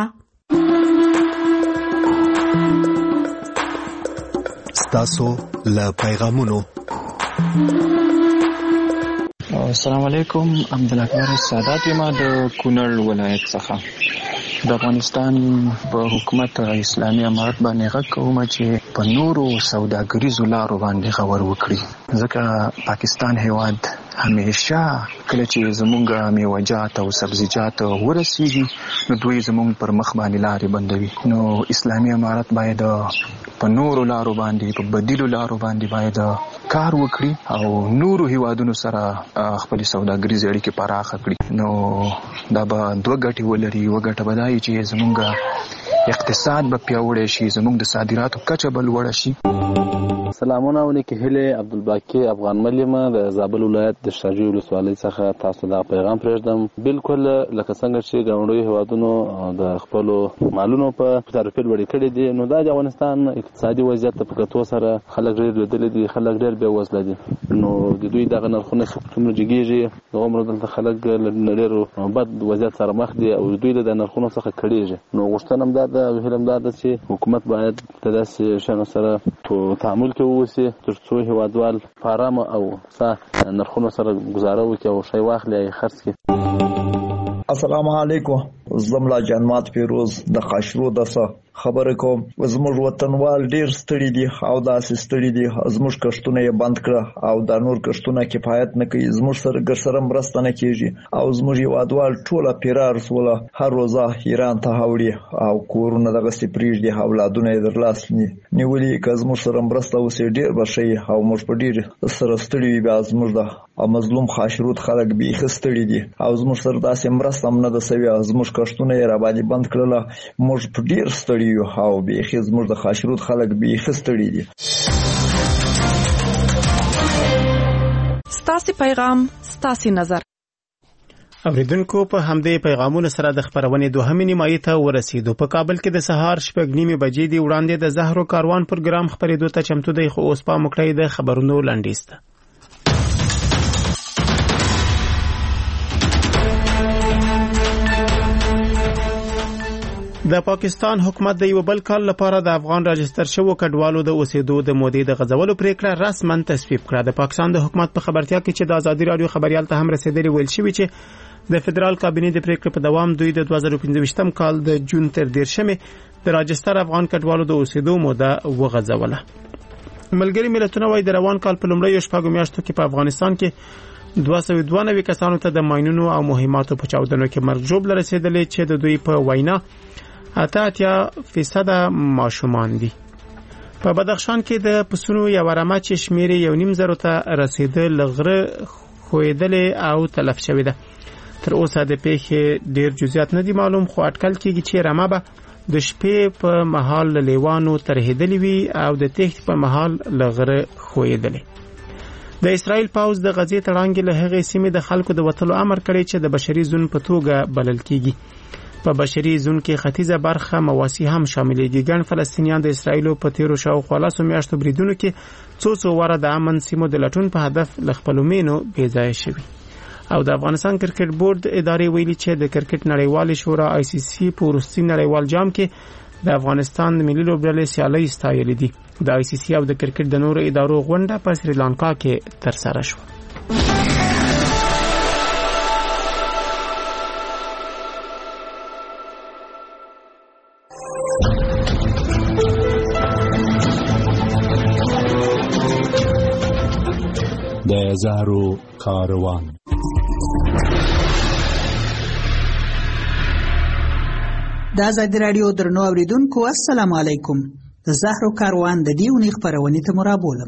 ستاسو له پیغامونو. السلام علیکم، عبدالاکبر سادات یم د کونړ ولایت څخه. د افغانستان په حکومت اسلامي امارت باندې غږ کوم چې په نورو سوداګریزو لارو باندې غور وکړي، ځکه پاکستان هیواد همیشه کله چې زمونږ میوه‌جات او سبزیجات ورسیږي نو دوی زمونږ پر مخ باندې لارې بندوي. نو اسلامي امارت باید په نورو لارو باندې په بدیلو لارو باندې باید کار وکړي او نورو هیوادونو سره خپل سوداګریزي اړیکې پراخه کړي. نو دا به دوه ګټې ولري. یوه ګټه به دا وي چې زمونږ اقتصاد به پیاوړی شي، زمونږ د صادراتو کچه به لوړه شي. سلامونه ونکي هله عبدالباقي افغان مليمه د زابل ولایت د شاجوی ولسوالۍ څخه تاسو ته پیغام پرېږدم. بالکل لکه څنګه چې ګاونډي هیوادونو د خپل مالونو په تعرفې لوړې کړې دي، نو دا د افغانستان اقتصادي وضعیت په کتو سره خلک ډېر لیدلي دي، خلک ډېر بې وزله دي. نو د دوی دغه نرخونه څومره جګېږي، د عمر دلته خلک ډېر بد وضعیت سره مخ دي او دوی د نرخونو څخه کړېږي. نو غوښتنه هم دا ده او هیله هم دا ده چې حکومت باید د داسې شیانو سره تعامل کې ووسي تر څو هیوادوال په ارامه او نرخونو سره گزاره وکړي او شی واخلي او خرڅ کړي. السلام علیکم. زملا جنمات پیروز د قاشرو دسه خبره کوم. زموږ وطنوال ډیر ستړي دي او داسې ستړي دي، زموږ کښتونه یې بند کړه او دا نور کښتونه کفایت نه کوي، زموږ سره ګرسره مرسته نه کیږي او زموږ هیوادوال ټوله پیرار سوله هر روزه ایران ته هوړي او کورونه دغسې پرېږدي، اولادونه یې در لاس نیولي. که زموږ سره مرسته وسي ډیر به ښه وي او موږ په ډیر سره ستړي وي. بیا زموږ د مظلوم خاشرود خلک بیخي ستړي دي او زموږ سره داسې مرسته هم نه ده سوې. زموږ کښتونه یې راباندې بند کړله، موږ په ډیر ستړي یو او بیخي زموږ د خاشرود خلک بیخي ستړي دي. ستاسې پیغام ستاسې نظر. اوریدونکو په همدې پیغامونو سره د خبرونې دوهمې نیمایي ته ورسېدو. په کابل کې د سهار 6:30 بجې دی وړاندې د زهرو کاروان پروګرام خبرېدو ته چمتو دی، خو اوس پام وکړئ د خبرونو لنډیز ته. د پاکستان حکومت د یو بل کال لپاره د افغان راجستر شوو کډوالو د اوسېدو د مودې د غځولو پریکړه رسما تصویب کړه. د پاکستان د حکومت په خبرتیا کې چې د ازادي رادیو خبريال ته هم رسیدلی ویل شوی چې د فدرال کابینې د پریکړې په دوام دوی د 2015 کال د جون تر 13 د راجستر افغان کډوالو د اوسېدو موده وغځوله. ملګری ملتونه وايي د روان کال په لومړیو شپږو میاشتو کې په افغانستان کې 292 کسانو ته د ماینونو او مهماتو په چاودنو کې مرګ ژوبله رسیدلې چې د دوی په وینا 88% ماشومان دي. په بدخشان کې د پسونو یو رمه چې شمیر 1.5 ته رسیدل لغره خویدل او تلف شوې ده. تر اوسه د پیښې ډیر جزئیات نه دي معلوم، خو اټکل کېږي چې رمه به د شپې په مهال لیوانو ترهیدلې وي او د تخت په مهال لغره خویدلې. د اسرائیل پاوز د غزې تړانګې له هغې سیمې د خلکو د وتلو امر کړی چې د بشري ځون په توګه بلل کیږي. په بشري ځون کې ختیځه برخه مواسی هم شاملېږي. ګڼ فلسطینیان د اسرائیل په تیرو شاوخوا 10 میاشتو بریدونو کې څو واره د امن سیمو د لټون په هدف ل خپلو مینو بې ځای شوي. او د افغانستان کرکټ بورډ ادارې ویلي چې د کرکټ نړیوال شورا ICC په وروستي نړیوال جام کې د افغانستان ملي لوبډلې سیالۍ ستایلې دي. د ICC او د کرکټ د نورو ادارو غونډه په سریلانکا کې ترسره شوه. د زهرو کاروان. د ازادي رادیو درنو اوریدونکو السلام علیکم. د زهرو کاروان د دې ونې خبرونه ته مرابولم.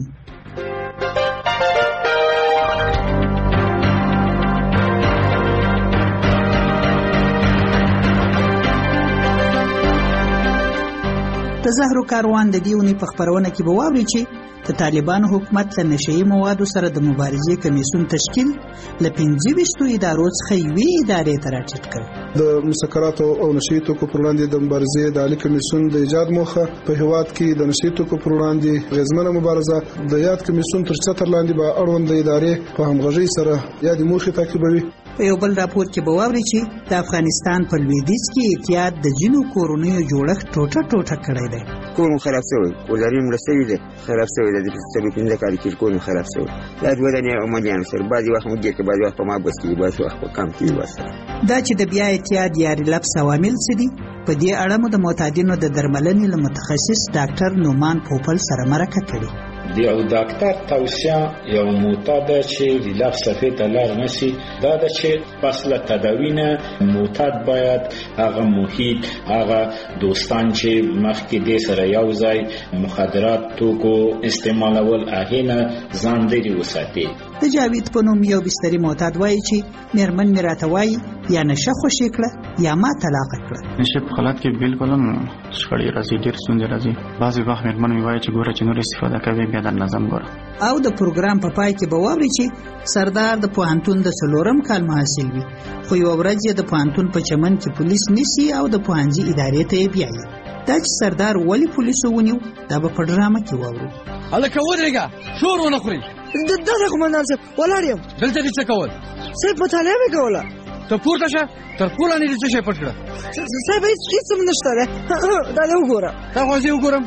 د زهرو کاروان د دې ونې په خبرونه کې به واوري چې د طالبانو حکومت له نشئی موادو سره د مبارزې کمیسیون تشکیل ل 25 ادارو څخه یوې ادارې ته راټیټ کړ. د مسکراتو او نشئی توکو پر وړاندې د مبارزې د عالی کمیسیون د ایجاد موخه په هیواد کې د نشئی توکو پر وړاندې غیرمنه مبارزه د یاد کمیسیون تر څتر لاندې به اړوند ادارې په همغږۍ سره یاد موخه تعقیبوي. په یو بل راپور کې به واوري چې د افغانستان په لویدیځ کې اتحاد د جنو کورونیو جوړښت ټوټه کړی دی. کورونه خراب شوی، ولري مرستې دي خراب شوی د سبب پنځه کال کې کورونه خراب شوی. دا د ودانۍ او مدیان سره بعضي وخت موږ کې بعضي وخت په ما بس کې بعضي وخت په کم کې واسه. دا چې د بیا اتحاد یا ریلپس عوامل څه دي؟ په دې اړه مو د معتادینو د درملنې له متخصص ډاکټر نومان پوپل سره مرکه کړې. د یو ډاکټر توصیه یو معتاد چې ریلپس صفحې ته لاړ نشي، دا د چې پس له تداوی نه معتاد باید هغه محیط، هغه دوستان چې مخکې دې سره یو ځای مخدرات توکو استعمالول هغې نه ځان لرې وساتي. د جاوید په نوم یو بستري معتاد وایي چې مېرمن مې راته وایي یا نشه خوشې کړه یا ما طلاق کړه. نشه په حالت کې بالکل هم شخړې راځي، ډېر ستونزې راځي. بعضې وخت مېرمن مې وایي چې ګوره چې نور استفاده کوي بیا در نظم ګوره. او د پروګرام په پای کې به واوري چې سردار د پوهنتون د 4م کال محصل وي، خو یوه ورځ یې د پوهنتون په چمن کې پولیس نیسي او د پوهنځي ادارې ته یې بیایي. دا چې سردار ولې پولیسو ونیو دا به په ډرامه کې واورو. هلکه ودرېږه، شور ونه خورئ. دا قومندان صاحب ولاړ یم. دلته دې څه کول؟ صاحب مطالعه مې کوله. ته پورته شه، تر پوله نه دې څه شی پټ کړه. صاحب هېڅ هم نشته دی، دا دې وګوره. دا خو زه وګورم.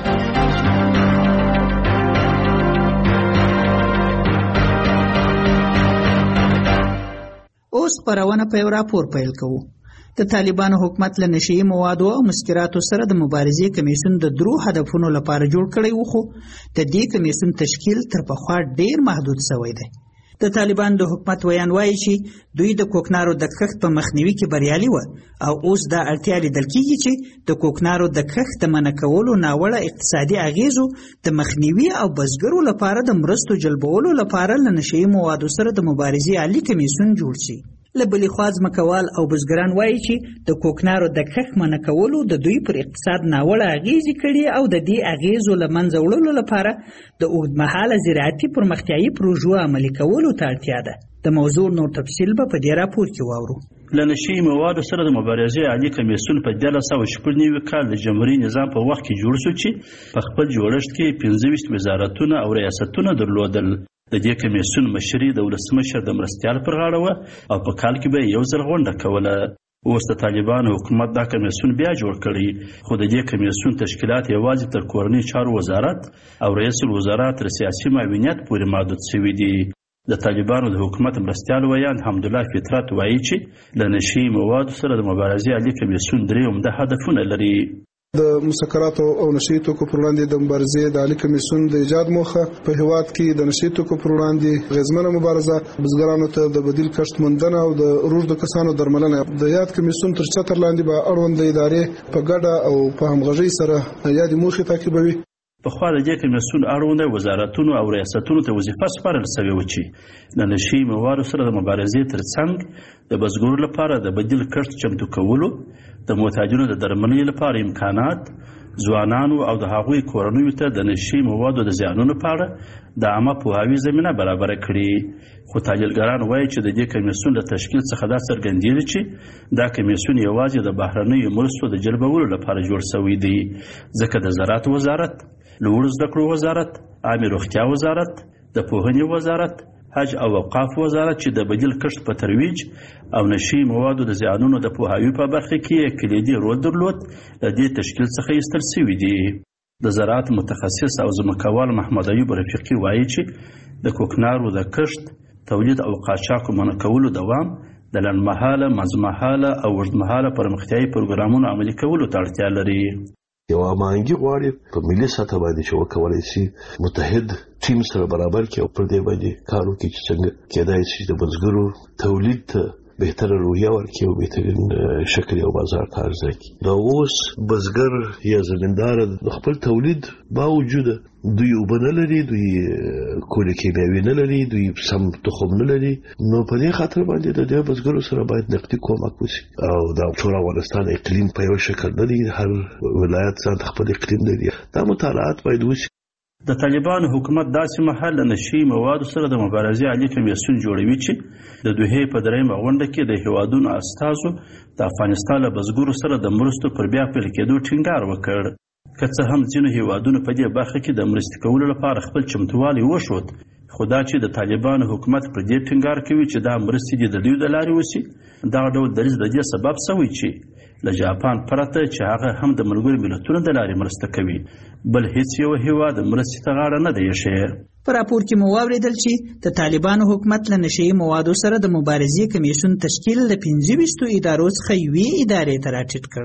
اوس خپرونه په یو راپور پیل کوو. د طالبانو حکومت له نشهیي موادو او مسکراتو سره د مبارزې کمیسیون د 3 هدفونو لپاره جوړ کړی و، خو د دې کمیسیون تشکیل تر پخوا ډیر محدود شوی دی. د طالبانو د حکومت ویان وایي چې دوی د کوکنارو د کښت په مخنیوي کې بریالي و او اوس دا اړتیا لیدل کېږي چې د کوکنارو د کښت د منع کولو ناوړه اقتصادي اغیزو د مخنیوي او بزګرو لپاره د مرستو جلبولو لپاره له نشهیي موادو سره د مبارزې عالي کمیسیون جوړ شي. له بلې خوا ځمکوال او بزګران وایي چې د کوکنارو د کښت منع کولو د دوی پر اقتصاد ناوړه اغیزې کړي او د دې اغیزو له منځه وړلو لپاره د اوږدمهاله زراعتي پرمختیایي پروژو عملي کولو ته اړتیا ده. د موضوع نور تفصیل به په دې راپور کې واورو. له نشهیي موادو سره د مبارزې عالي کمیسیون په 1990 کال د جمهوریت نظام په وخت کې جوړ شو چې په خپل جوړښت کې 25 وزارتونه او ریاستونه درلودل. د دې کمیسیون مشري د ولسمشر د مرستیال پر غاړه وه او په کال کې به یو ځل غونډه کوله. اوس د طالبانو حکومت دا کمیسیون بیا جوړ کړی، خو د دې کمیسیون تشکیلات یوازې تر کورنۍ چارو وزارت او رئیس الوزرا تر سیاسي معاونیت پورې محدود شوي دي. د طالبانو د حکومت مرستیال ویان حمدالله فطرت وایي چې له نشهیي موادو سره د مبارزې عالي کمیسیون 3 عمده هدفونه لري. د مسکراتو او نشهیي توکو پر وړاندې د مبارزې د عالي کمیسیون د ایجاد موخه په هیواد کې د نشهیي توکو پر وړاندې غیرمنه مبارزه، بزګرانو ته د بدیل کښت موندنه او د روږدو کسانو درملنه. د یاد کمیسیون تر چتر لاندې به اړوند ادارې په ګډه او په همغږۍ سره یادې موخې تعقیبوي. پخوا د دې کمیسیون اړونده وزارتونو او ریاستونو ته وظیفه سپارل شوې وه چې د نشهیي موادو سره د مبارزې ترڅنګ د بزګرو لپاره د بدیل کښت چمتو کولو، د محتاجینو د درملنې لپاره امکانات، ځوانانو او د هغوی کورنیو ته د نشهیي موادو د زیانونو په اړه د عامه پوهاوي زمینه برابره کړي. خو تحلیلګران وایي چې د دې کمیسیون له تشکیل څخه دا څرګندېږي چې دا کمیسیون یوازې د بهرنیو مرستو د جلبولو لپاره جوړ شوی دی، ځکه د زراعت وزارت، لوړو زده کړو وزارت، عامې روغتیا وزارت، د پوهنې وزارت، حج او اوقاف وزارت چې د بدیل کښت په ترویج او نشهیي موادو د زیانونو د پوهاوي په برخه کې کلیدي رول درلود، له دې تشکیل څخه ایستل شوي دي. د زراعت متخصص او ځمکوال محمد ایوب رفیقي وایي چې د کوکنارو د کښت، تولید او قاچاقو منع کولو دوام د لنډمهاله، منځمهاله او اوږدمهاله پرمختیایي پروګرامونو عملي کولو ته اړتیا لري. یو مانګي غواړي په ملي سطح باندې چې وکولای شي متحد ټیم سره برابر کې او پر دې باندې کار وکړي چې څنګه کېدای شي د بزګرو تولید ته بهتره رویه ورکړي او بهترین شکل او بازار ته عرضه کړي. دا اوس بزګر یا زمیندار د خپل تولید باوجود دوی اوبه نه لري، دوی کولې کیمیاوي نه لري، دوی سم تخم نه لري، نو په دې خاطر باندې د دې بزګرو سره باید نقدي کومک وشي. او دا ټول افغانستان اقلیم په یو شکل نه دی، هر ولایت ځان خپل اقلیم لري. دا مطالعات باید وشي. د طالبانو حکومت داسې مهال له نشهیي موادو سره د مبارزې عالي کمیسیون جوړوي چې د دوحې په 3مه غونډه کې د هیوادونو استازو د افغانستان له بزګرو سره د مرستو پر بیا پیل کېدو ټینګار وکړ. که څه هم ځینو هیوادونو په دې برخه کې د مرستې کولو لپاره خپل چمتووالی وښود، خو دا چې د طالبانو حکومت پر دې ټینګار کوي چې دا مرستې د دوی د لارې وشي، دغه ډول دریځ د دې سبب شوی چې له جاپان پرته چې هغه هم د ملګرو ملتونو د لارې مرسته کوي، بل هیڅ یو هیواد مرستې ته غاړه نه دی ایښې. په راپور کې مو واورېدل چې د طالبانو حکومت له نشهیي موادو سره د مبارزې کمیسیون تشکیل له 25 ادارو څخه یوې ادارې ته راټیټ کړ.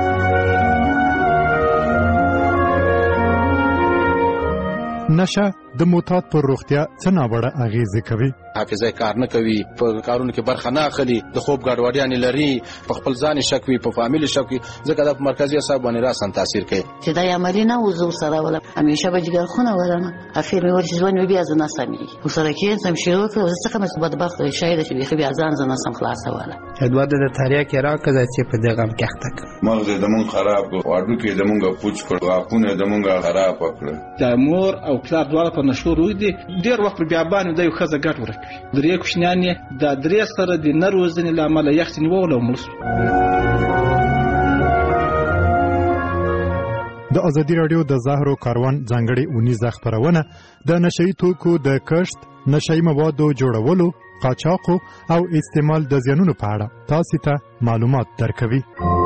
نشه د معتاد پر روغتیا څه ناوړه اغیزې کوي. حافظه کار نه کوي، په کارونو کې برخه نه اخلي، د خوب ګډوډیانې لري، په خپل ځان شک وي، په فامیل شک وي، ځکه د مرکزي اعصاب باندې راسن تاثیر کوي. چې دا عملی نه وزو سره ولا همیشه به جګر خونه ورنه افیر مې ورچ ځوان بیا زنه سمي وسره کې سم شروع کړ زه څنګه مې بدبخت شاید چې بیا ځان زنه سم خلاص ولا جدوا د تاریخ کې راکړه چې په دغه کې اخته مغز د مون خراب واړو کې د مونږه پوچ کړ واپونه د مونږه خراب وکړ. د مور او پلار دواړه په نشو روي دي ډیر وخت بیا باندې د یو خزه ګټ ورکوي. درې کوشنیانې د درې سره د نروزنې لامل یخت نیول او مړ. د ازادي رادیو د زهرو کاروان ځانګړې اونیزه خپرونه د نشئی توکو د کښت، نشئی موادو جوړولو، قاچاقو او استعمال د زیانونو په اړه تاسو ته معلومات درکوي.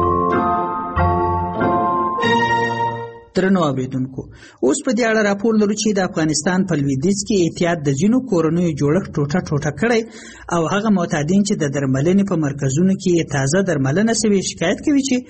درنو اوریدونکو، اوس په دې اړه راپور لرو چې د افغانستان په لویدیځ کې احتیاط د ځینو کورنیو جوړښت ټوټه کړی او هغه معتادین چې د درملنې په مرکزونو کې تازه درملنه شوي شکایت کوي چې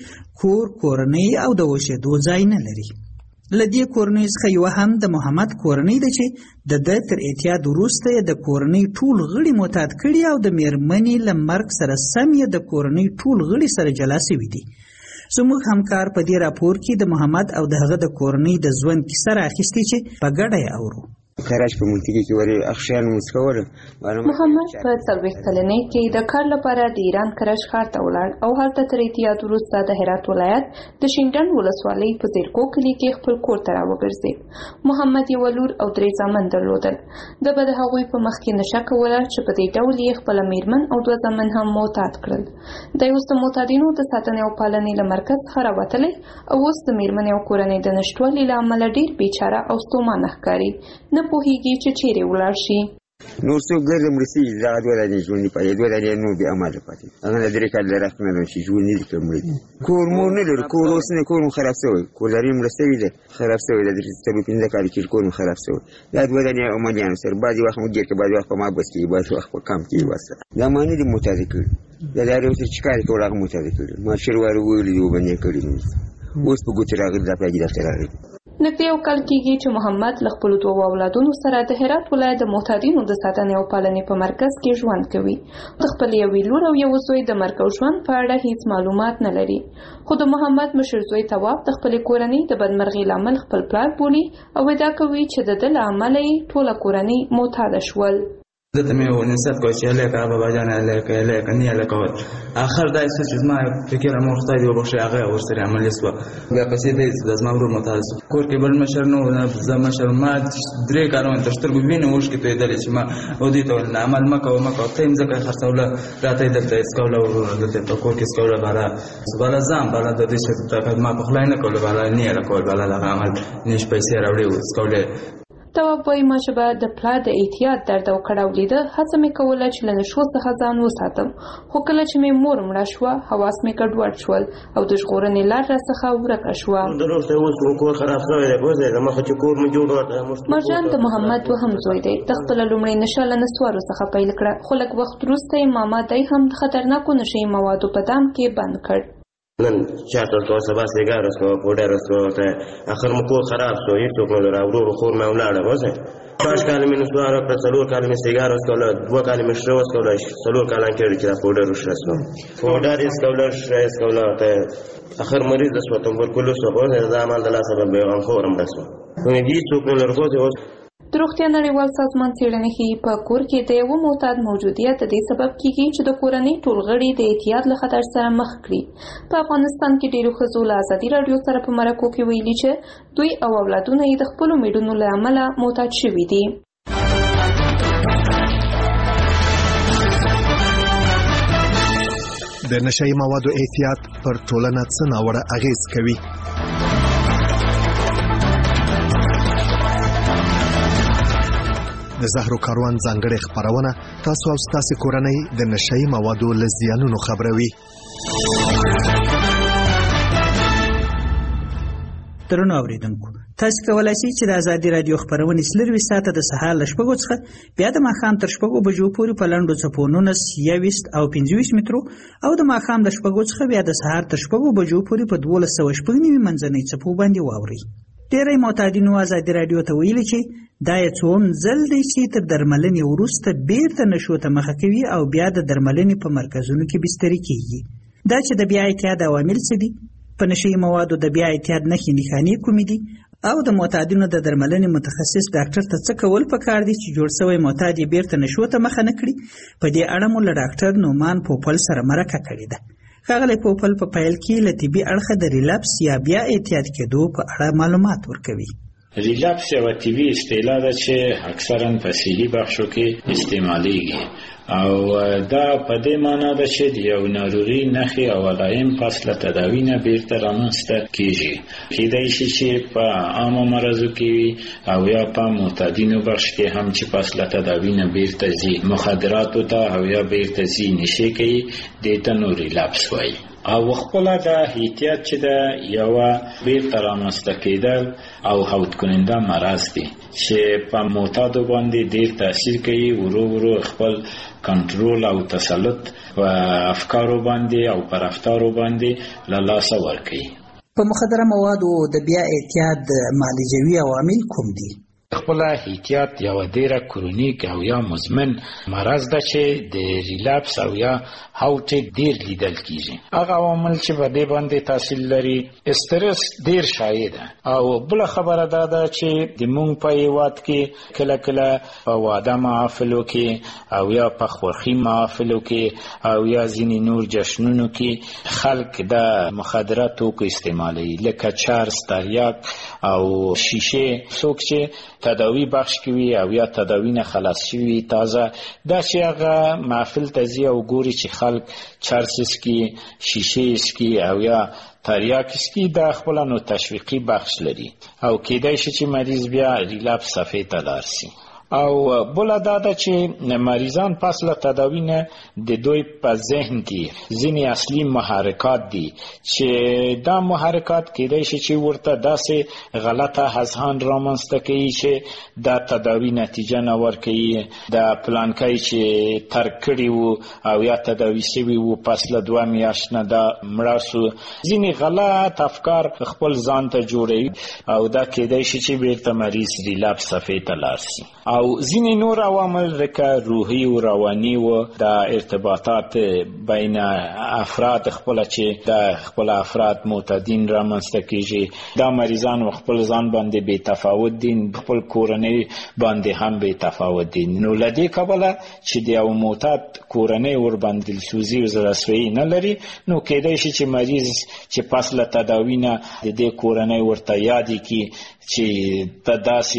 کورنۍ او د اوسېدو ځای نه لري. له دې کورنۍ څخه یوه هم د محمد کورنۍ ده چې د تر اعتیاد وروسته د کورنۍ ټول غړي معتاد کړي او د میرمنې له مرګ سره سم یې د کورنۍ ټول غړي سره جلا شوي دي. زموږ همکار په دې راپور کې د محمد او د هغه د کورنۍ د ژوند کیسه راخیستې چې په ګډه یې اورو. کراچ په منطقه کې ورې اخشان مسکول محمد په 40 کلنۍ کې د کار لپاره د ایران کراچ ښار ته ولاړ او هلته تر اعتیاد وروسته د هرات ولایت د شینډن ولسوالۍ په زیرکو کلي کې خپل کور ته راوګرځېد. محمد یو لور او 3 زامن درلودل. د به د هغوی په مخ کې نشه کوله چې په دې ډول یې خپل میرمن او 2 زامن هم معتاد کړل. د اوس د معتادینو د ساتنې او پالنې له مرکز څخه راوتلی او اوس د میرمنې او کورنۍ د نشټوالي له امله ډېر بیچاره او ستومانه ښکاري. نه پوهیږي چې چیرې ولاړ شي. نور څوک ګرځي مرسي دا دوه دانې ژوند پاتې دوه دانې نو به عمل پاتې هغه د درې کال درک نه شي ژوند نه کوي. کور مور نه لري، کور اوس نه کور خراب شوی، کور لري مرستوي ده خراب شوی د تر 15 کال کې کور خراب شوی. دا دوه دانې عملیان سره بعضي وخت مګر کې بعضي وخت په ما بس کې بعضي وخت په کم کې واسه دا معنی دي متعدد کړي دا لري چې چیکار کوي هغه متعدد کړي ما شروع ویلي یو باندې کړی اوس په ګوتې راغلی دا پیګی دفتر راغلی. نږدې یو کال کېږي چې محمد له خپلو 2 اولادونو سره د هرات ولایت د معتادینو د ساتنې او پالنې په مرکز کې ژوند کوي. د خپلې یوې لور او یو زوی د مرګ او ژوند په اړه هیڅ معلومات نه لري. خو د محمد مشر زوی تواب د خپلې کورنۍ د بدمرغۍ لامل خپل پلار بولي او ادعا کوي چې د ده له امله یې ټوله کورنۍ معتاده شول. زه مې ونصیحت کوم چې الک بابا جان الک نه الک اخر دا چې ما فکر مو خدای دی وبخښي هغه ورسره عمل وسو بیا پسې د زما ورو متاسف کور کې بل مشر نو زما مشر ما 3 کارونه تشتر وینې وښ کې ته دلې چې ما او دې ته عمل مکو تیم ځکه خرڅوله راته دلته اسکوله ورته په کور کې اسکوله بارا زباله زام بالا د دې چې ما په خلای نه کوله بالا نه راکول بالا عمل نش پیسې راوړي اسکوله. تواب وایي ما چې به د پلار د احتیاط درد او کړاو لیده هڅه مې کوله چې له نشو څخه ځان وساتم، خو کله چې مې مور مړه شوه حواس مې ګډوډ شول او د ژغورنې لار راڅخه ورکه شوه. مرجان د محمد 2 زوی دی. د خپله لومړۍ نشه له نسوارو څخه پیل کړه خو لږ وخت وروسته یې ماما دی هم د خطرناکو نشهیي موادو په دام کې بند کړ. نن چاته کو سبا سیګار اسکو پوډر اسکو ته اخر مو کور خراب شو هیڅ څوک نه راوړو خور مې ولاړه وځه پاش کال مې نسوار په څلور کال مې سیګار اسکو له 2 کال مې شروع اسکو له څلور کال کې چې پوډر وشرسو پوډر اسکو له شرس کوله ته اخر مریض اسو ته ورکول سو په دا عمل د لا سبب به غن خورم رسو نو هیڅ څوک نه ورغوځي. د روغتیا نړیوال سازمان څېړنې ښیي په کور کې د یوه معتاد موجودیت د دې سبب کیږي چې د کورنۍ ټول غړي د اعتیاد له خطر سره مخ کړي. په افغانستان کې ډېرو ښځو له ازادي راډیو سره په مرکو کې ویلي چې دوی او اولادونه یې د خپلو میډونو له امله معتاد شوي دي. د نشهیي موادو احتیاط پر ټولنه څه ناوړه اغیز کوي؟ د زهرو کاروان ځانګړې خپرونه تاسو او ستاسو کورنۍ د نشهیي موادو له زیانونو خبروي. درنو اوریدونکو، تاسو کولای شئ چې د ازادي رادیو خبرونه سلروي ساعته د سهار له 6 څخه بیا د ماښام تر 6 بجو پورې په لنډو څپو 19 او 25 مترو او د ماښام د 6 څخه بیا د سهار تر 6 بجو پورې په 1290 منځنۍ څپو باندې واورئ. ډېری معتادینو ازادي راډیو ته ویلي چې دا یې څوم ځل دی چې تر درملنې وروسته بیرته نشو ته مخه کوي او بیا د درملنې په مرکزونو کې بستري کیږي. دا چې د بیا اعتیاد عوامل څه دي، په نشهیي موادو د بیا اعتیاد نښې نښانې کومې دي، او د معتادینو د درملنې متخصص ډاکټر ته څه کول پکار دي چې جوړ شوی معتاد یې بیرته نشو ته مخه نه کړي. په دې اړه مو له ډاکټر نومان پوپل سره مرکه کړې ده. ښاغلی پوپل په پیل کې له طبي اړخه د ریلاپس یا بیا اعتیاد کېدو په اړه معلومات ورکوي. ریلاپس یوه طبي اصطلاح ده چې اکثرا په صحي بخشو کې استعمالیږي او دا په دې معنا ده چې د یو ناروغي نښې او علایم پس له تداوي نه بیرته رامنځته کیږي. کیدای شي چې په عامو مرضو کې وي او یا په معتادینو بخش کې هم چې پس له تداوي نه بیرته ځي مخدراتو ته او یا بیرته ځي نشې کوي، دې ته نو ریلاپس وایي. او خپله د احتیاط چې د یوه بیرته رامنځته کېدل او هوت کننده مرض دی چې په معتادو باندې ډېر تاثیر کوي، ورو ورو خپل کنټرول او تسلط په افکارو باندې او پر رفتارو باندې له لاسه ورکوي. په مخدره موادو د بیا اعتیاد معالجوي عوامل کوم دي؟ خپل احتیاط یو ډیره کرونیک او یا مزمن مرض ده چې د ریلاپس او یا هاوټ ډیر لیدل کیږي. هغه عوامل چې په دې باندې تاثیر لري، استرس ډیر شایع ده او بل خبره ده چې د مونږ په هیواد کې کله کله په واده محافلو کې او یا په خوښي محافلو کې او یا ځینې نور جشنونو کې خلک د مخدره توکو استعمالوي لکه چرس، تریاک او شیشه. څوک چې تداوی بخش کوي او یا تداوی نه خلاص شوي تازه دا چې هغه محفل ته ځي او ګوري چې خلک چرس اسکي، شیشه اسکي او یا تریاک اسکي، دا خپل نو تشویقي بخش لري او کېدای شي چې مریض بیا ریلاپس صفحې ته لاړ شي. او بل دا ده چې مریضان پس له تداوی نه د دوی په ذهن کې ځینې اصلي محرکات دي چې دا محرکات کېدای شي چې ورته داسې غلطه اذهان رامنځته کوي چې دا تداوی نتیجه نه ورکوي. دا پلانکای چې ترک کړي وو او یا تداوی شوي وو پس له 2 میاشت نه دا مړه سو، ځینې غلط افکار خپل ځان ته جوړوي او دا کېدای شي چې بیرته مریض ریلاپس صفحې ته لاړ شي. او ځینې نور عوامل لکه روحي او رواني و د ارتباطات بین افراد خپل چې د خپل افراد معتادین رامنځته کیږي. دا مریضان خپل ځان باندې بې تفاوت دي، خپل کورنۍ باندې هم بې تفاوت دي. نو له دې کبله چې د یو معتاد کورنۍ ور باندې دلسوزي او زړهسوي نه لري، نو کېدای شي چې مریض چې پس له تداوی نه د دې کورنۍ ورته یادې کړي چې ته داسې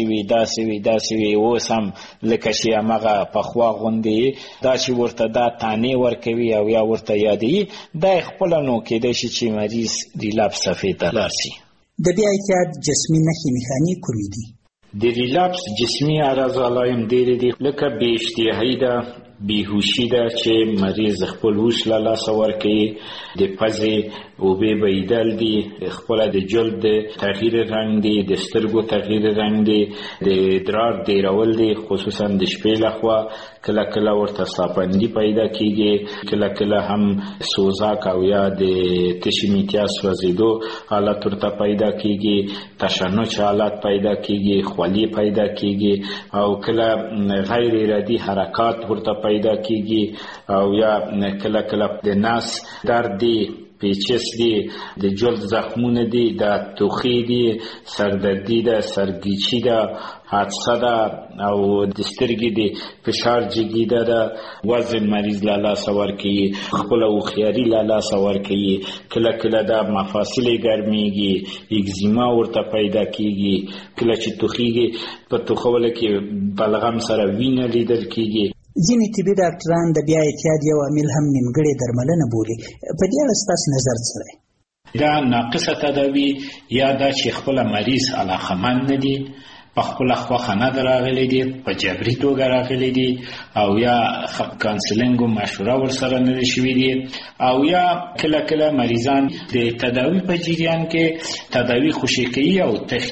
وي اوس هم لکه چې همغه پخوا غوندې دا چې ورته دا تانې ورکوي او یا ورته یادوي، دا خپله نو کېدای شي چې مریض ریلاپس صفحې ته لاړ شي. د بیا اعتیاد جسمي نښې نښانې کومې دي؟ د ریلاپس جسمي اعراض علایم ډېرې دي، لکه بې اشتهایي ده، بیهوشي ده چې مریض خپل هوش له لاسه ورکوي، د پزې اوبې بهیدل دي، خپله د جلد تغییر رنګ دی، د سترګو تغییر رنګ دی، د ادرار ډیرول دی، خصوصا د شپې لخوا کله کله ورته ساپندي پیدا کیږي، کله کله هم سوزاک او یا د تشې میتیا سوځېدو حالت ورته پیدا کیږي، تشنج حالت پیدا کیږي، خولې پیدا کیږي او کله غیر ارادي حرکات ورته پیدا کیږي او یا کله کله د نس درد دی، پیچس دی، د جلد زخمونه دی، د توخی دی، سردردی ده، سرگیچی ده، حادثه ده او د سترګې د فشار جګیده ده. وزن مریض له لاسه ورکوي، خپله هوښیاري له لاسه ورکوي، کله کله د مفاصلې ګرمیږي، اگزیما ورته پیدا کیږي، کله چې توخیږي په توخولو کې بلغم سره وینه لیدل کیږي. ځینې طبي ډاکټران د بیا اعتیاد یو عامل هم نیمګړې درملنه بولي. په دې اړه ستاسو نظر څه دی؟ دا ناقصه تداوي یا دا چې خپله مریض علاقمند نه دي، په خپله خوښه نه راغلی دي، په جبري توګه راغلی دي او یا کانسلینګ او مشوره ورسره نه دي شوي دي او یا کله کله مریضان د تداوي په جریان کې تداوي خوشې کوي او تښتي.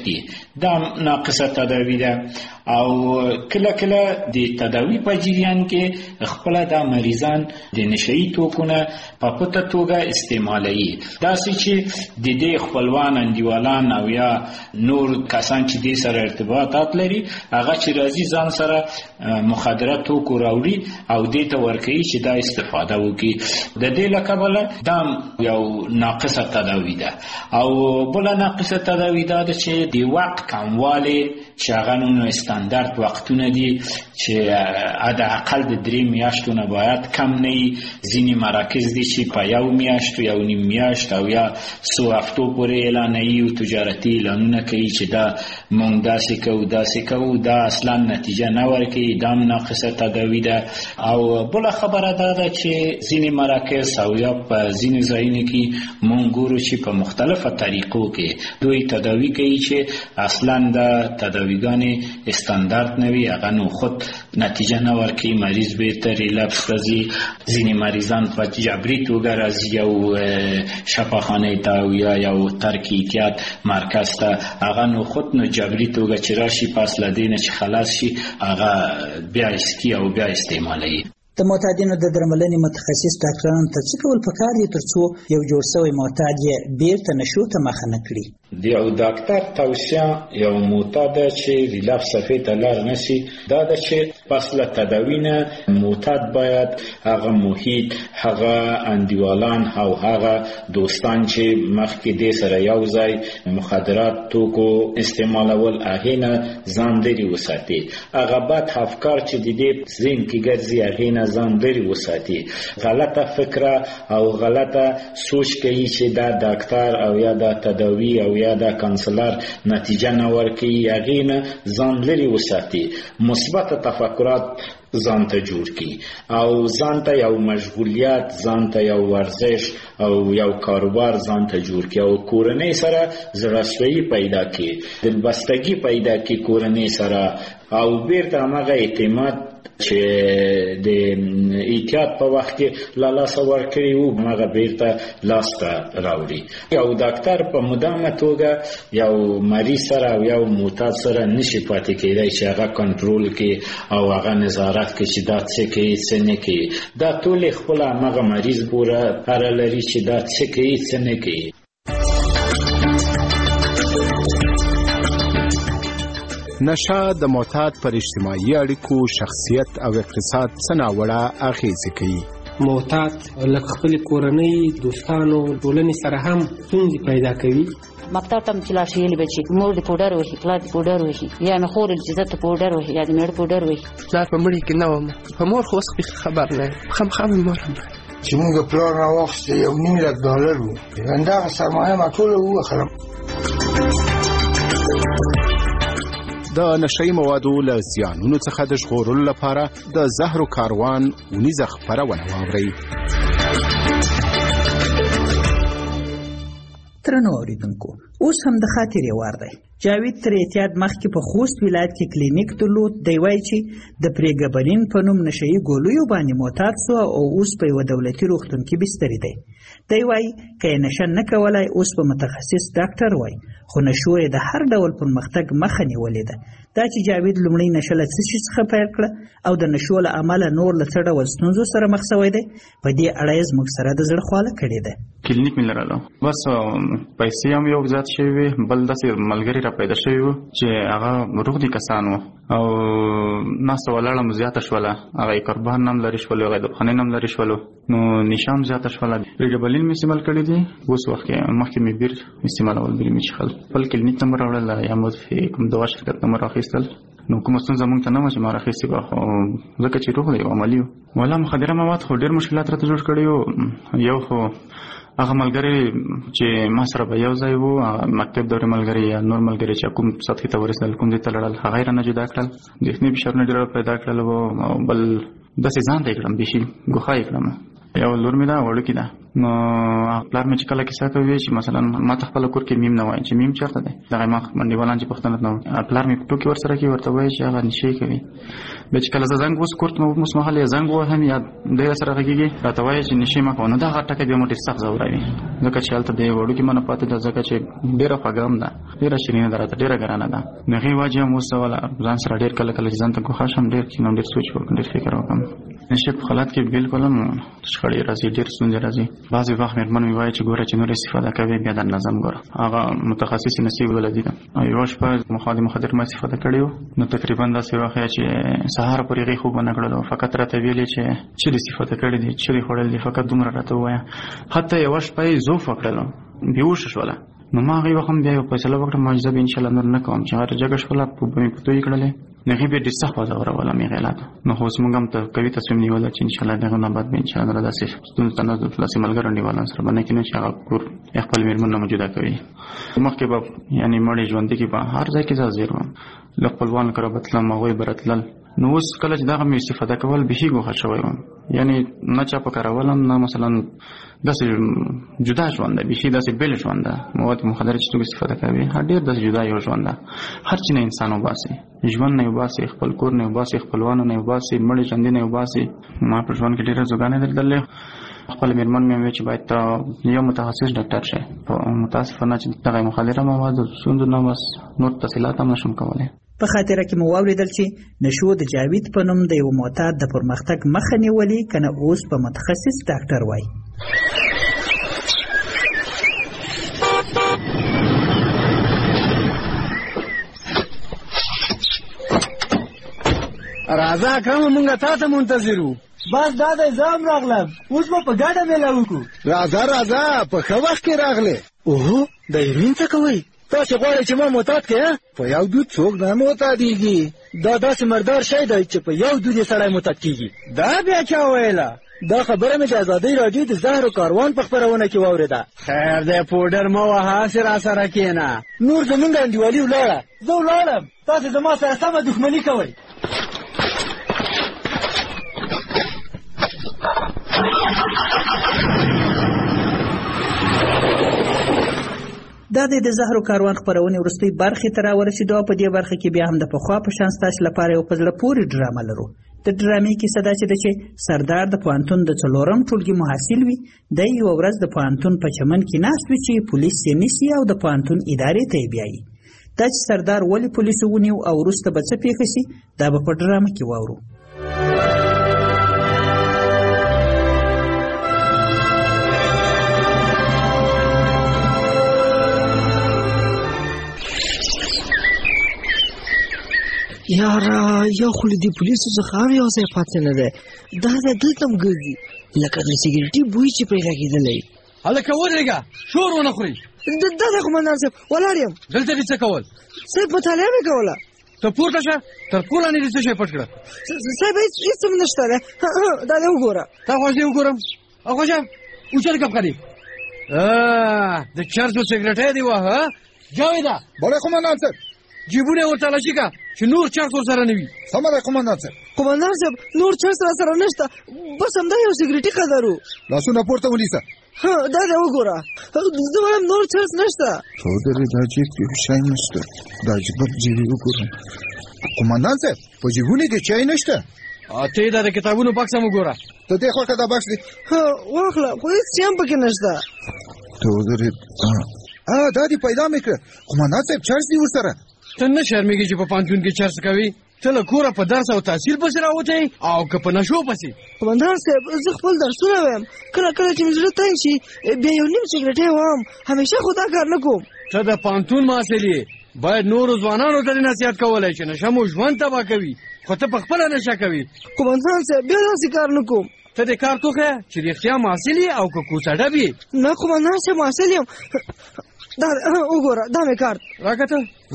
دا ناقصه تداوی ده. او کله کله د تداوی په جریان کې خپل د مریضان د نشئی توکونه په پټه توګه استعمالوي، داسې چې د دې خپلوان انډیوالان او یا نور کسان چې دې سره ارتباطات لري هغه چې راځي ځان سره مخدره توکو راوړي او دې ته ورکوي چې دا استفاده وکړي. د دې له کبله دا یو ناقصه تداوی ده. او بله ناقصه تداوی دا ده چې د وخت کموالی چې هغه نو استاندارد وختونه دي چې حداقل د 3 میاشتو نه باید کم نه وي. ځینې مراکز دي چې په 1 میاشت یا 1.5 میاشت او یا 100 هفتو پورې اعلانوي او تجارتي اعلانونه کوي چې دا مونږ داسې کوو، دا اصلا نتیجه نه ورکوي. دا ناقصه تداوی ده. او بله خبره دا ده چې ځینې مراکز او یا په ځینې ځایونو کې مونږ ګورو چې په مختلفه طریقو کې دوی تداوی کوي چې اصلا دا تداویګانې استاندارد نه وي، هغه نو خود نتیجه نه ورکوي، مریض بیرته ریلپس راځي. ځینې مریضان په جبري توګه راځي یو شفاخانه ته او یا یو ترک احتیاط مرکز ته، هغه نو خود نو جبري توګه چې راشي پس له دې نه چې خلاص شي هغه بیا اسکی او بیا استعمالوي. د معتادینو د درملنې متخصص ډاکټرانو ته څه کول پکار دي ترڅو یو جوړ شوی معتاد یې بیرته نشو ته مخه نه کړي؟ د یو ډاکټر توصیه یو معتاد چې ریلپس صفحې ته لار نشي دا ده چې پس له تداوی نه معتاد باید هغه محیط، هغه انډیوالان او هغه دوستان چې مخکې دې سره یو ځای مخدرات توکو استعمالول هغې نه ځان لرې وساتي. هغه بد افکار چې د دې ذهن کې ګرځي هغې نه ځان لرې وساتي. غلطه فکره او غلطه سوچ کوي چې دا ډاکټر او یا دا تداوی او یا دا کانسلر نتیجه نه ورکوي، هغې نه ځان لرې وساتي. مثبت تفکرات ځان ته جوړ کړي او ځان ته یو مشغولیت، ځان ته یو ورزش او یو کاروبار ځان ته جوړ کړي او کورنۍ سره زړه‌سویي پیدا کړي، دلبستګي پیدا کړي کورنۍ سره او بیرته هماغه اعتماد چې د احتیاط په وخت کې له لاسه ورکړي وو هغه بیرته لاسته راوړي. یو ډاکټر په مدامه توګه یو مریض سره او یو معتاد سره نشي پاتې کېدای چې هغه کنټرول کړي او هغه نظارت کړي چې دا څه کوي څه نه کوي. دا ټول خپل هغه مریض پوره اړه لري چې دا څه کوي څه نه کوي. نشه د معتاد پر اجتماعي اړیکو، شخصیت او اقتصاد څه ناوړه اغېزې کوي. معتاد لکه خپل کورنۍ، دوستانو، ټولنې سره هم ستونزې پیدا کوي. مکتب ته چې لاړ شي یې بچي مور د پوډر وهي، پلار د پوډر وهي، یا مې خور چې زه ته پوډر وهي یا د مېړه پوډر وهي. پلار په مړي کې نه وم، په مور خو اوس خبر نه یم، خامخا مې مور هم چې موږ پلار راواخیسته $1,000,000 وو، همدغه سرمایه ما ټوله ووخلم. د نشئی موادو له زیانونو څخه د ژغورلو لپاره د زهرو کاروان اونیزه خپرونه واورئ. درنو اوریدونکو، اوس هم د خاطرې وار دی. جاوید تر اعتیاد مخکې په خوست ولایت کې کلینیک درلود. دی وایي چې د پریګبرین په نوم نشئی ګولیو باندې معتاد شو او اوس په یوه دولتي روغتون کې بستري دی. دی وایي که یې نشه نه کولای اوس په متخصص ډاکټر وای، خو نشو یې د هر ډول پرمختګ مخه نیولې ده. دا چې جاوید لومړی نشه له څه شي څخه پیل کړه او د نشو له امله نور له څه ډول ستونزو سره مخ شوی دی، په دې اړه یې زموږ سره د زړه خواله کړې ده. کلینیک مې لرلو، بس پیسې هم یو زیات شوي وي، بل داسې ملګري را پیدا شوي وو چې هغه روغ دي کسان وو او ناسته ولاړه مو زیاته شوله، هغه یې قربان هم لرې شولو، هغه یې دبخانۍ هم لرې شولو، نو نشه هم زیاته شوله. پریګبلین مې استعمال کړي دي، اوس وخت کې مخکې مې بیر استعمالول، بیر مې څښل. خپل کلینیک نمبر راوړل یا مو کوم دوا شرکت نمبر اخیستل، نو کومه ستونزه مونږ ته نه وه چې ما راخیستې وه، خو ځکه چې روغ دی او عملي وو. والا مخدره مواد خو ډېر مشکلات راته جوړ کړي وو. یو خو هغه ملګري چې ما سره به یو ځای وو، مکتب دورې ملګري یا نور ملګري چې کوم سطحې ته ورسېدل، کوم ځای ته لړل، هغه یې رانه جدا کړل. ذهني فشارونه ډېر پیدا کړل او بل داسې ځان ته یې کړم، بیخي ګوښه یې کړم. یو لور مې ده وړوکې ده، نو پلار مې چې کله کیسه کوي چې مثلا ما ته خپل کور کې میم نه وایي چې میم چرته دی دغه ما منډیوالان چې پښتنه نه پلار مې ټوکی ورسره کوي ورته وایي چې هغه نشي کوي به چې کله زنګ وس کورت مو مسمحل زنګ وهم یا د سره غږیږي راته وایي چې نشي ما کوونه دا غټه به موټي سخت زوروي ځکه چې حالت دی وړو کې منه پاتې د ځکه چې ډیره فګام ده ډیره شینه درته ډیره ګرانه ده نغي واجه مو سوال ځان سره ډیر کله کله ځان ته کوښښ هم ډیر کینم ډیر سوچ وکم ډیر فکر وکم نشه په حالت کې بالکل هم شخړې راځي ډیر ستونزې راځي بعضی وخت مېرمن وی وایي چې ګوره چې نور استفاده کوي بیا د نظم ګوره هغه متخصص نصیب ولدي او یو شپه مخدر ما استفاده کړیو نو تقریبا دا څه وخت چې سهار پورې غي خوب نه کړلو فقط راته ویلې چې د استفاده کړې دي چې خړل دي فقط دومره راته وایا حتی یو شپه زو فکرلو بیوش شوله نو ما غي وخت بیا یو فیصله وکړم ماجزه به ان شاء الله نور نه کوم چې هر جګه شوله په بمې پټوي کړلې نه غي به د صح په زوره ولا می غلط نو خو سمږ هم ته کوي تصمیم نیول چې ان شاء الله دغه نه بعد به ان شاء الله داسې ستونزه تنازل فلسي ملګری نیول سره باندې کې نه چې هغه کور خپل میرمن موجوده کوي مخکې به یعنی مړی ژوند کې به هر ځای کې ځاځیر و خپلوان کړه بتل مغوي برتل نو اوس کله چې دغه مې استفاده کول به هیڅ غوښه شوی و یعنی نه چا په کارولم نه مثلا داسې جدا ژوند دی به داسې بل ژوند دی مواد مخدر چې تو استفاده کوي هر ډیر داسې جدا یو ژوند دی هر چی نه انسان وباسي ژوند نه وباسي خپل کور نه وباسي خپلوانو نه وباسي مړی ژوند نه وباسي ما په ژوند کې ډیره زوګانې درلودلې خپل میرمن مې وی چې باید یو متخصص ډاکټر شي متاسفانه چې دغه مخدره مواد څوند نه بس نور تفصیلات هم نشم کولای په خاطر کې مو واوریدل چې نشو د جاوید په نوم د یو معتاد د پرمختګ مخه نیولې کنه اوس په متخصص ډاکټر وای راځه کوم مونږه تاسو منتظرو بس دا د ځام راغلم اوس په ګډه ملاو کو راځه په خو وخت کې راغله اوه د یمین څه کوي تاسو غواړئ چې ما معتاد کړئ په یو دود څوک نه معتادیږي دا داسې مردار شی دی چې په یو دود یې سړی معتاد کیږي دا بیا چا ویله دا خبره مې د ازادۍ راډیو د زهر و کاروان په خپرونه کې واورېده خیر دی پوډر مه وهه هسې راسره کښېنه نور زمونږ انډیوالي ولاړه زه ولاړم تاسې زما سره سمه دښمني کوئ دا د زهر و کاروان خپرونې وروستۍ برخې ته راورسېدو او په دې برخه کې بیا هم د پخوا په شان ستاسو لپاره یو په زړه پورې ډرامه لرو د ډرامې کیسه دا چې سردار د پوهنتون د 4م ټولګي محصل وي دی یوه ورځ د پوهنتون په چمن کې ناست وي چې پولیس یې نیسي او د پوهنتون ادارې ته یې بیایي دا چې سردار ولې پولیسو ونیو او وروسته به څه پیښه شي دا به په ډرامه کې واورو یاره یو خو له دې پولیسو څخه هم یو ځای پاتې نه دی دا ځای دلته هم ګرځي لکه د سګرټي بوی چې پرې لګېدلی هلکه ودرېږه شور ونه خورئ دا دی قمندان صاحب ولاړ یم دلته دې څه کول صاحب مطالعه مې کوله ته پورته شه تر کوله نه دې څه شی پټ کړه صاحب هېڅ هم نشته دی دا دی وګوره تا خوښ وګورم او خوښه اوچت کپ کړي د چرسو سګرټۍ دی وه جاویده بله قمندان صاحب جیبونه ورته تلاشي که چې نور چرس ورسره نه وي سمه ده قمندان صاحب قمندان صاحب نور چرس راسره نشته بس همدا یو سګرټي قدر و لاسونه پورته ونیسه دا دی وګوره زه وایم نور چرس نشته چودرې دا جیب کې شی نشته دا جیبه جیبې وګورم قمندان صاحب په جیبونو کې چای نشته ته دا د کتابونو بکس هم وګوره ته دې خوا که دا بکس دی واخله خو هېڅ شی هم پکې نشته چودرې دا دې پیدا مې کړه قمندان صاحب چرس دی ورسره ته نه شرمېږې چې په پوهنتون کې چرس کوي ته له کوره په درس او تحصیل پسې راوتی او که په نشو پسې قمندان صاحب زه خپل درسونه وایم کله کله چې مې زړه تنګ شي بیا یو نیم سګرټۍ وهم همیشه خو دا کار نه کوم ته د پوهنتون محصل یې باید نورو ځوانانو ته دې نصیحت کولی چې نشه مو ژوند تباه کوي خو ته پخپله نشه کوي قمندان صاحب بیا داسې کار نه کوم ته دې کار توښیه چې رښتیا محصل یې او که کوڅه ډب یې نه قمندان صاحب محصل یم دا وګوره دا مې کارت راکته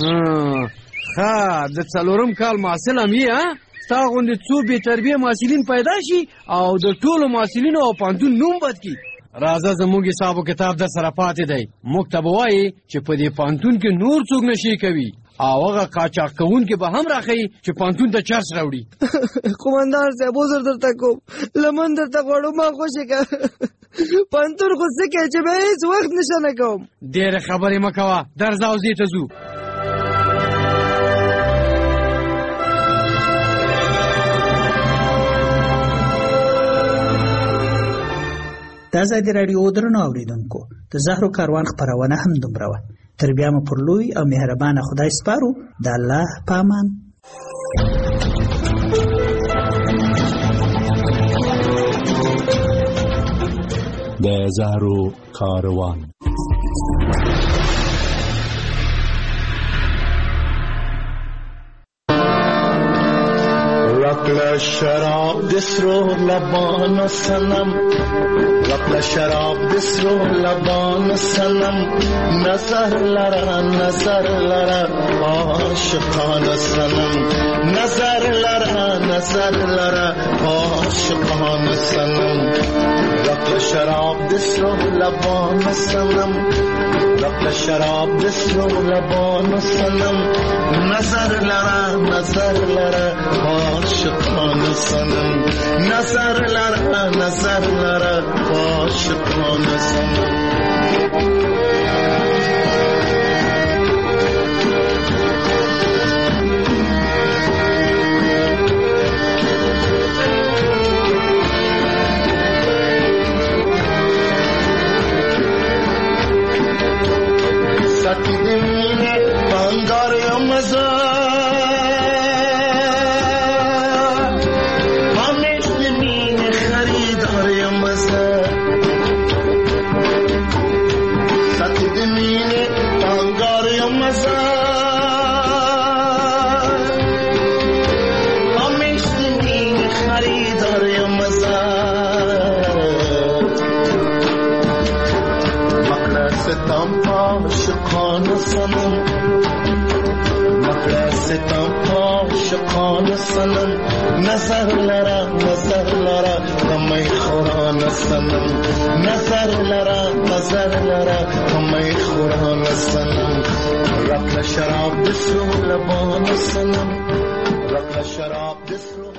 ښه د 4م کال محصل هم یې ستا غوندې څو بې تربیه محصلین پیدا شي او د ټولو محصلینو او پوهنتون نوم بد کړي راځه زموږ حساب و کتاب در سره پاتې دی موږ ته به وایي چې په دې پوهنتون کې نور څوک نشي کوي او هغه قاچاق کوونکي به هم راښیي چې پوهنتون ته چرس راوړي قمندان صاحب عذر درته کوم لمن درته غواړم ما خوشې که پنتور خو څه کوې چې به هېڅ وخت نشه نه کوم. ډېرې خبرې مه کوه، درځه او زی ته ځو. د ازادي راډیو درنو اورېدونکو، د زهرو کاروان خپرونه هم دومره وه. تر بیا مو پر لوی او مهربانه خدای سپارو. د الله په امان. د زهرو کاروان. رکل شراب دسرو لبان سنم، رکل شراب دسرو لبان سنم، نظر لرا عاشقان سنم، نظر لرا عاشقان سنم. رکل شراب دسرو لبان سنم، رکل شراب دسرو لبان سنم، نظر لرا عاشقان سنم، نظر لرا عاشقان سنم. ساتی دمینه بانگار یا مزا، همیش دمینه خریدار یا مزا. ساتی دمینه بانگار یا مزا، همیش دمینه خریدار یا مزا. مقلستم عاشقان سنم، مقلستم عاشقان سنم، نظر لرا همی خوران سنم، نظر لرا همی خوران سنم. رکل شراب دسرو لبان سنم، رکل شراب دسرو